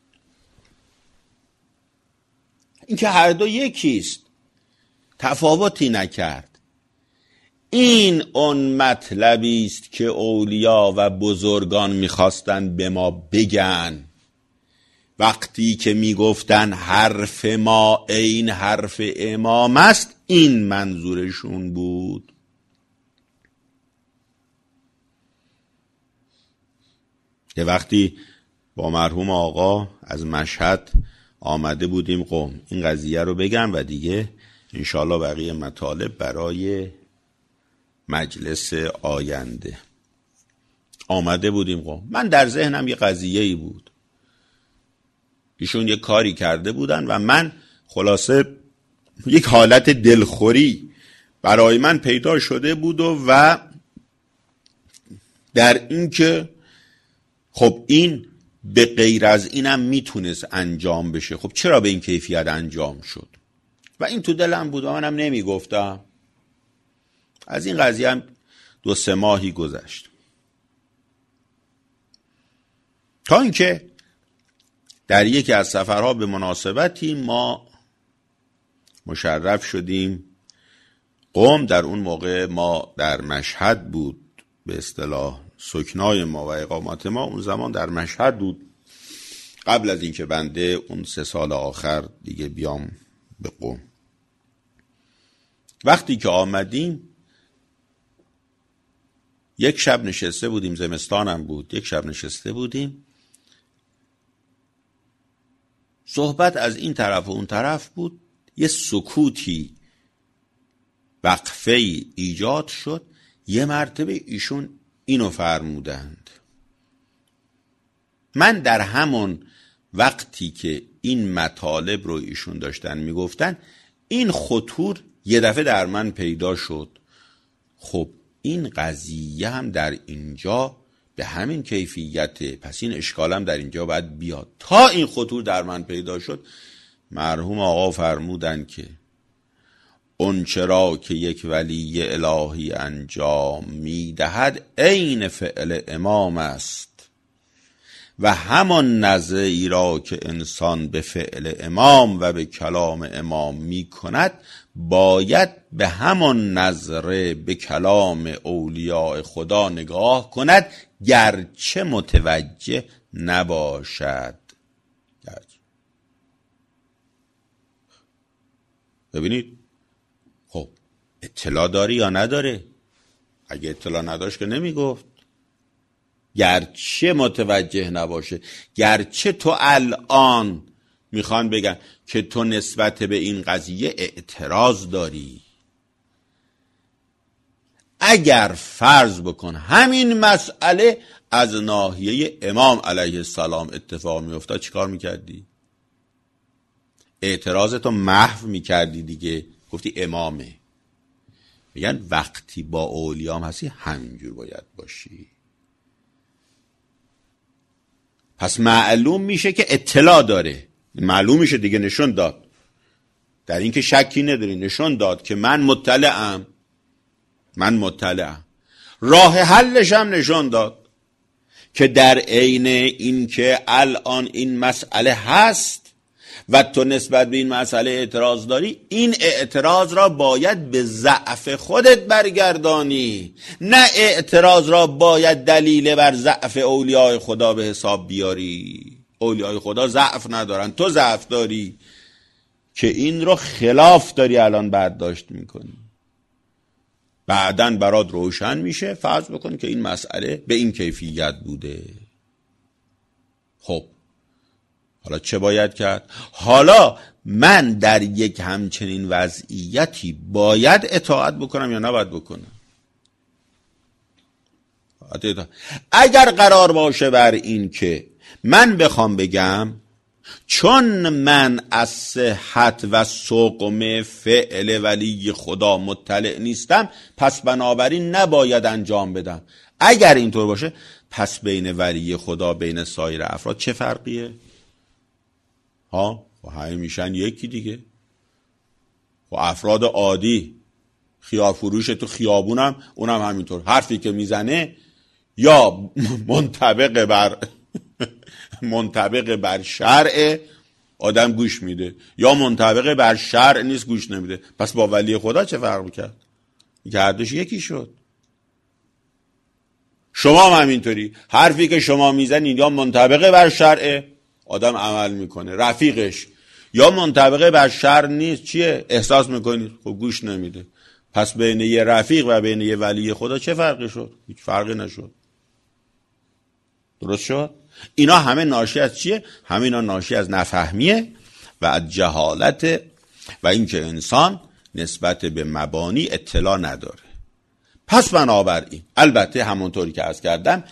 این که هر دو یکیست، تفاوتی نکرد. این اون مطلبی است که اولیا و بزرگان میخواستن به ما بگن وقتی که میگفتن حرف ما این حرف امام است، این منظورشون بود. یه وقتی با مرحوم آقا از مشهد آمده بودیم قم، این قضیه رو بگم و دیگه انشالله بقیه مطالب برای مجلس آینده. آمده بودیم قم، من در ذهنم یه قضیه‌ای بود، ایشون یه کاری کرده بودن و من خلاصه یک حالت دلخوری برای من پیدا شده بود و در این که خب این به غیر از اینم میتونست انجام بشه، خب چرا به این کیفیت انجام شد؟ و این تو دلم بود و منم نمیگفتم. از این قضیه هم 2-3 ماهی گذشت تا اینکه در یکی از سفرها به مناسبتی ما مشرف شدیم قم. در اون موقع ما در مشهد بود، به اصطلاح سکنای ما و اقامت ما اون زمان در مشهد بود، قبل از اینکه بنده اون 3 سال آخر دیگه بیام به قم. وقتی که آمدیم یک شب نشسته بودیم، زمستانم بود، یک شب نشسته بودیم، صحبت از این طرف و اون طرف بود، یه سکوتی وقفه‌ای ایجاد شد. یه مرتبه ایشون اینو فرمودند. من در همون وقتی که این مطالب رو ایشون داشتن میگفتن، این خطور یه دفعه در من پیدا شد. خب این قضیه هم در اینجا به همین کیفیته، پس این اشکالم در اینجا باید بیاد. تا این خطور در من پیدا شد، مرحوم آقا فرمودن که اون چرا که یک ولی الهی انجام میدهد عین فعل امام است و همان نظری را که انسان به فعل امام و به کلام امام میکند باید به همان نظره به کلام اولیاء خدا نگاه کند، گرچه متوجه نباشد. ببینید، خب اطلاع داری یا نداره؟ اگه اطلاع نداشت که نمیگفت. گرچه متوجه نباشه، گرچه تو الان میخوان بگن که تو نسبت به این قضیه اعتراض داری، اگر فرض بکن همین مسئله از ناحیه امام علیه السلام اتفاق میافتاد، چیکار میکردی؟ اعتراضتو محو میکردی دیگه، گفتی امامه. میگن وقتی با اولیام هستی همینجور باید باشی. پس معلوم میشه که اطلاع داره، معلوم میشه دیگه، نشون داد، در این که شکی نداری، نشون داد که من مطلعم. راه حلش هم نشون داد که در عین این که الان این مسئله هست و تو نسبت به این مسئله اعتراض داری، این اعتراض را باید به ضعف خودت برگردانی، نه اعتراض را باید دلیل بر ضعف اولیاء خدا به حساب بیاری. اولیاء خدا ضعف ندارن، تو ضعف داری که این رو خلاف داری الان برداشت میکنی. بعدن برات روشن میشه، فرض بکن که این مسئله به این کیفیت بوده. خب حالا چه باید کرد؟ حالا من در یک همچنین وضعیتی باید اطاعت بکنم یا نباید بکنم؟ اگر قرار باشه بر این که من بخوام بگم چون من از صحت و سقم فعل ولی خدا مطلع نیستم، پس بنابراین نباید انجام بدم، اگر اینطور باشه پس بین ولی خدا بین سایر افراد چه فرقیه؟ همه میشن یکی دیگه. و افراد عادی، خیار فروش تو خیابونم اونم همینطور، حرفی که میزنه یا منطبق بر شرع آدم گوش میده، یا منطبق بر شرع نیست گوش نمیده. پس با ولی خدا چه فرق میکرد؟ گردش یکی شد. شما هم همینطوری، حرفی که شما میزنید یا منطبق بر شرع آدم عمل میکنه، رفیقش یا منطبق بر شر نیست، چیه؟ احساس میکنید خب گوش نمیده. پس بین یه رفیق و بین یه ولی خدا چه فرقی شد؟ هیچ فرقی نشد. درست شد؟ اینا همه ناشی از چیه؟ همینا ناشی از نفهمیه و از جهالت و اینکه انسان نسبت به مبانی اطلاع نداره. پس بنابراین البته همونطوری که عرض کردم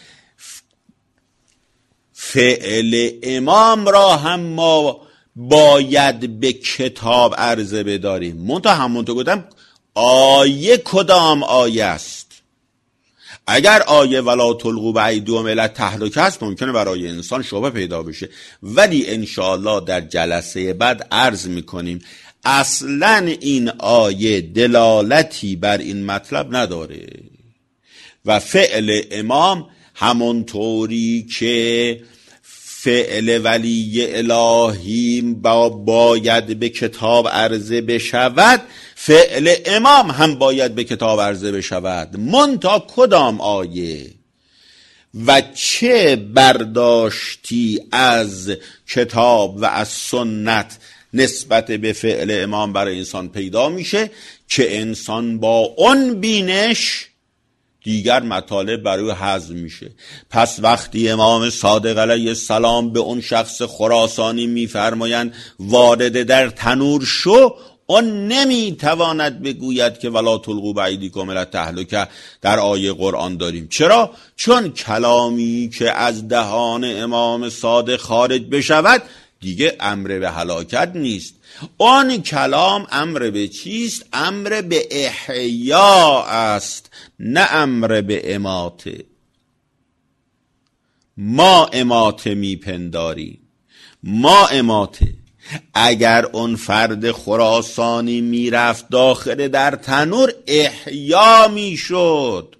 فعل امام را هم ما باید به کتاب عرضه بداریم. منتها همونطور گفتم آیه کدام آیه است؟ اگر آیه ولا تلقوا بایدیکم الی التهلکه است ممکنه برای انسان شبهه پیدا بشه، ولی انشاءالله در جلسه بعد عرض میکنیم اصلا این آیه دلالتی بر این مطلب نداره و فعل امام همونطوری که فعل ولی الهی باید به کتاب عرضه بشود، فعل امام هم باید به کتاب عرضه بشود. منتها کدام آیه و چه برداشتی از کتاب و از سنت نسبت به فعل امام برای انسان پیدا میشه که انسان با اون بینش دیگر مطالب برای هضم میشه. پس وقتی امام صادق علیه السلام به اون شخص خراسانی میفرمایند وارد در تنور شو، اون نمیتواند بگوید که ولا تلقوا بایدیکم الی التهلکه در آیه قرآن داریم. چرا؟ چون کلامی که از دهان امام صادق خارج بشود دیگه امر به هلاکت نیست. آن کلام امر به چیست؟ امر به احیا است، نه امر به اماته. ما اماته میپنداریم، ما اماته. اگر اون فرد خراسانی میرفت داخل در تنور احیا میشد،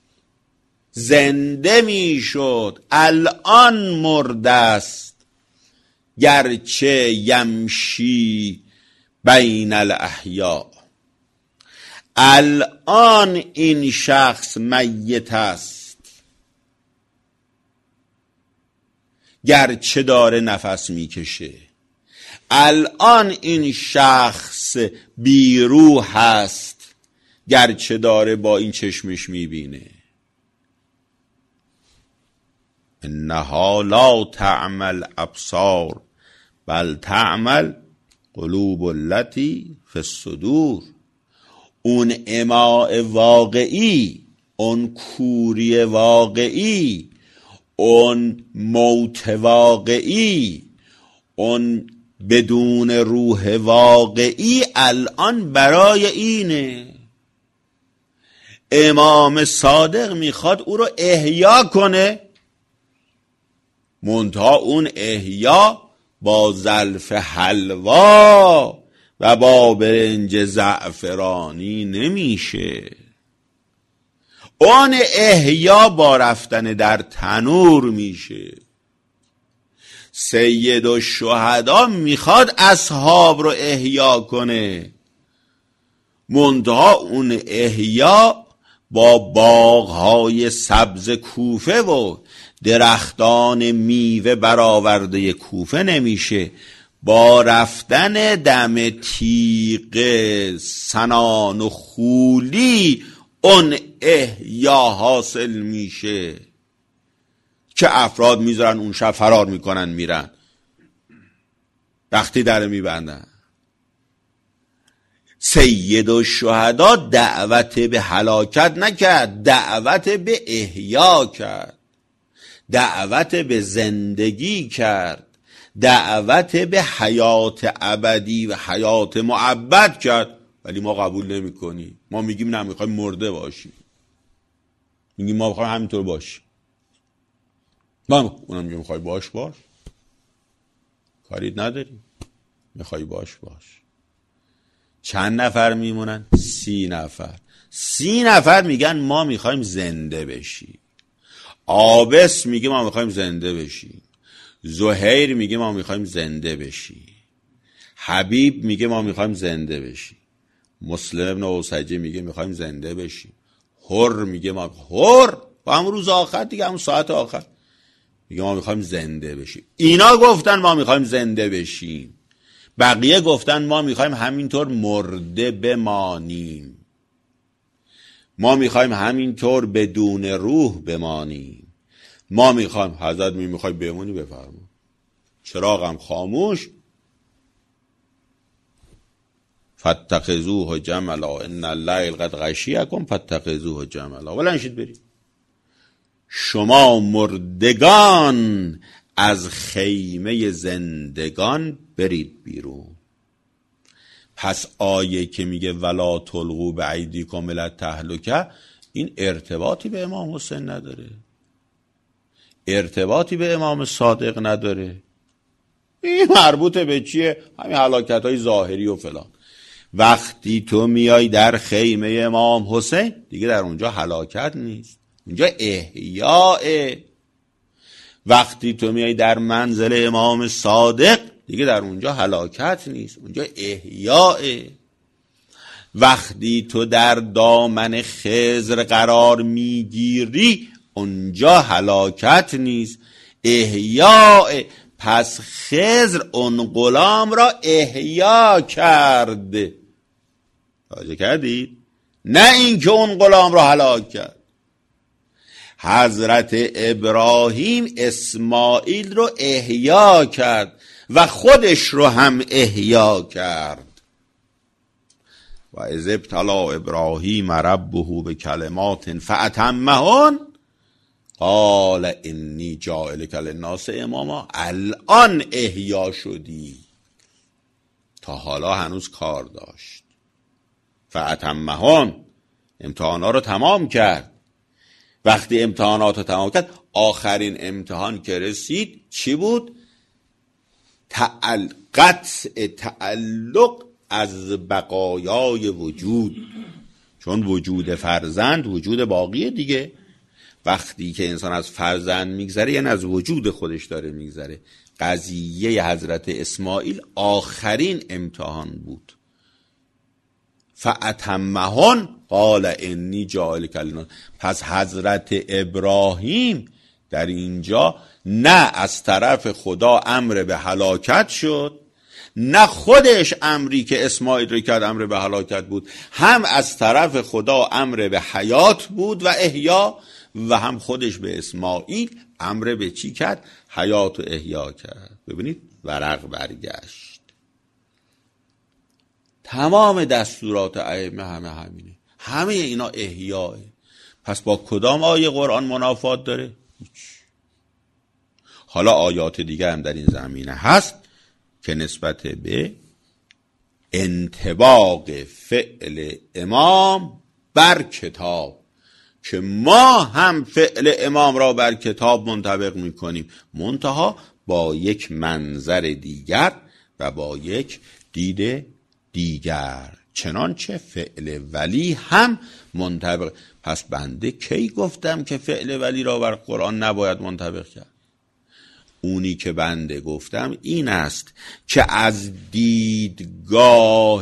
زنده میشد. الان مرده است، گرچه یمشی بین الاحیا. الان این شخص میت است، گرچه داره نفس میکشه. الان این شخص بیروح است، گرچه داره با این چشمش میبینه. انها لا تعمل ابصار بل تعمل قلوب التي فی الصدور. اون اماء واقعی، اون کوری واقعی، اون موت واقعی، اون بدون روح واقعی الان برای اینه. امام صادق میخواد او رو احیا کنه، منتها اون احیا با زلف حلوا و با برنج زعفرانی نمیشه. اون احیا با رفتن در تنور میشه. سید الشهدا میخواد اصحاب رو احیا کنه، منتها اون احیا با باغهای سبز کوفه و درختان میوه برآورده کوفه نمیشه. با رفتن دم تیغ سنان و خولی اون احیا حاصل میشه که افراد میذارن اون شب فرار میکنن میرن، وقتی در میبندن. سید الشهدا دعوت به هلاکت نکرد، دعوت به احیا کرد، دعوت به زندگی کرد، دعوت به حیات ابدی و حیات معبد کرد. ولی ما قبول نمی کنیم. ما میگیم نه، میخوایم مرده باشیم. میگیم ما میخوایم همینطور باشیم. اونم میگه میخوای باش کاریت نداریم، میخوای باش. چند نفر میمونن؟ 30 نفر. 30 نفر میگن ما میخوایم زنده بشیم. عابس میگه ما میخوایم زنده بشیم. زهیر میگه ما میخوایم زنده بشیم. حبیب میگه ما میخوایم زنده بشیم. مسلم ابن اوسجی میگه میخوایم زنده بشیم. حر میگه ما حر با هم روز آخر دیگه، همون ساعت آخر میگه ما میخوایم زنده بشیم. اینا گفتن ما میخوایم زنده بشیم، بقیه گفتن ما میخوایم همینطور مرده بمانیم، ما میخوایم همینطور بدون روح بمانیم، ما میخوایم. حضرت میخوای بمونی بفرما، چراغم خاموش، فاتخذوه جملا ان اللیل قد غشیکم فاتخذوه جملا. ولی نشید برید شما مردگان از خیمه زندگان برید بیرون. پس آیه که میگه ولا تلقوا بایدیکم الی التهلکه، این ارتباطی به امام حسین نداره، ارتباطی به امام صادق نداره. این مربوط به چیه؟ همین هلاکت های ظاهری و فلان. وقتی تو میای در خیمه امام حسین دیگه در اونجا هلاکت نیست، اونجا احیاء. وقتی تو میای در منزل امام صادق دیگه در اونجا هلاکت نیست، اونجا احیاء. وقتی تو در دامن خضر قرار میگیری اونجا هلاکت نیست، احیاء. پس خضر اون غلام را احیا کرد، توجه کردید؟ نه اینکه اون غلام را هلاک کرد. حضرت ابراهیم اسماعیل رو احیا کرد و خودش رو هم احیا کرد. و اذ ابتلی ابراهیم ربه بکلمات فاتمهن قال انی جاعلک للناس اماما. الان احیا شدی، تا حالا هنوز کار داشت. فاتمهن، امتحانا رو تمام کرد. وقتی امتحانات رو تمام کرد، آخرین امتحان که رسید چی بود؟ قطع تعلق از بقایای وجود، چون وجود فرزند وجود باقیه دیگه. وقتی که انسان از فرزند میگذره یعنی از وجود خودش داره میگذره. قضیه حضرت اسماعیل آخرین امتحان بود. فاتمهن قال انی جاعلک للناس. پس حضرت ابراهیم در اینجا نه از طرف خدا امر به هلاکت شد، نه خودش امری که اسماعیل رو کرد امر به هلاکت بود، هم از طرف خدا امر به حیات بود و احیا، و هم خودش به اسماعیل امر به چی کرد؟ حیات و احیا کرد. ببینید ورق برگشت. تمام دستورات ائمه همه همینه، همه اینا احیاه. پس با کدام آیه قرآن منافات داره؟ هیچ. حالا آیات دیگه هم در این زمینه هست که نسبت به انطباق فعل امام بر کتاب، که ما هم فعل امام را بر کتاب منطبق میکنیم، منتها با یک منظر دیگر و با یک دید دیگر، چنانچه فعل ولی هم منطبق. پس بنده کی گفتم که فعل ولی را بر قرآن نباید منطبق کرد؟ اونی که بنده گفتم این است که از دیدگاه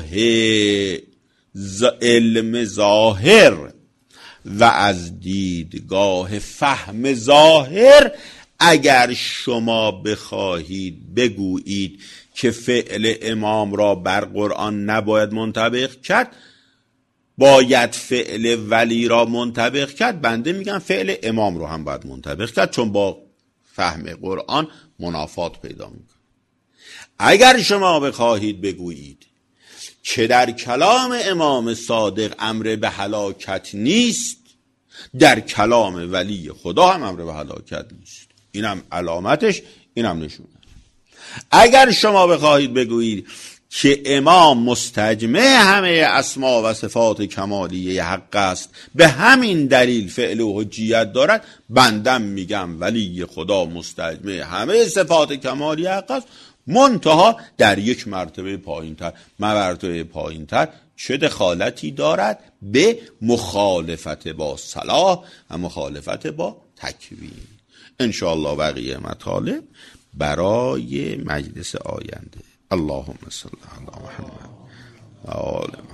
علم ظاهر و از دیدگاه فهم ظاهر، اگر شما بخواهید بگویید که فعل امام را بر قرآن نباید منطبق کرد، باید فعل ولی را منطبق کرد، بنده میگم فعل امام را هم باید منطبق کرد، چون با فهم قرآن منافات پیدا میکنه. اگر شما بخواهید بگویید که در کلام امام صادق امر به هلاکت نیست، در کلام ولی خدا هم امر به هلاکت نیست. اینم علامتش، اینم نشونه. اگر شما بخواهید بگویید که امام مستجمع همه اسما و صفات کمالیه حق است، به همین دلیل فعل و حجیت دارد، بندم میگم ولی خدا مستجمع همه صفات کمالیه حق است، منتها در یک مرتبه پایین‌تر. مرتبه پایین‌تر چه دخالتی دارد به مخالفت با صلاح و مخالفت با تکوین؟ انشاءالله بقیه مطالب برای مجلس آینده. اللهم صل علی محمد و آل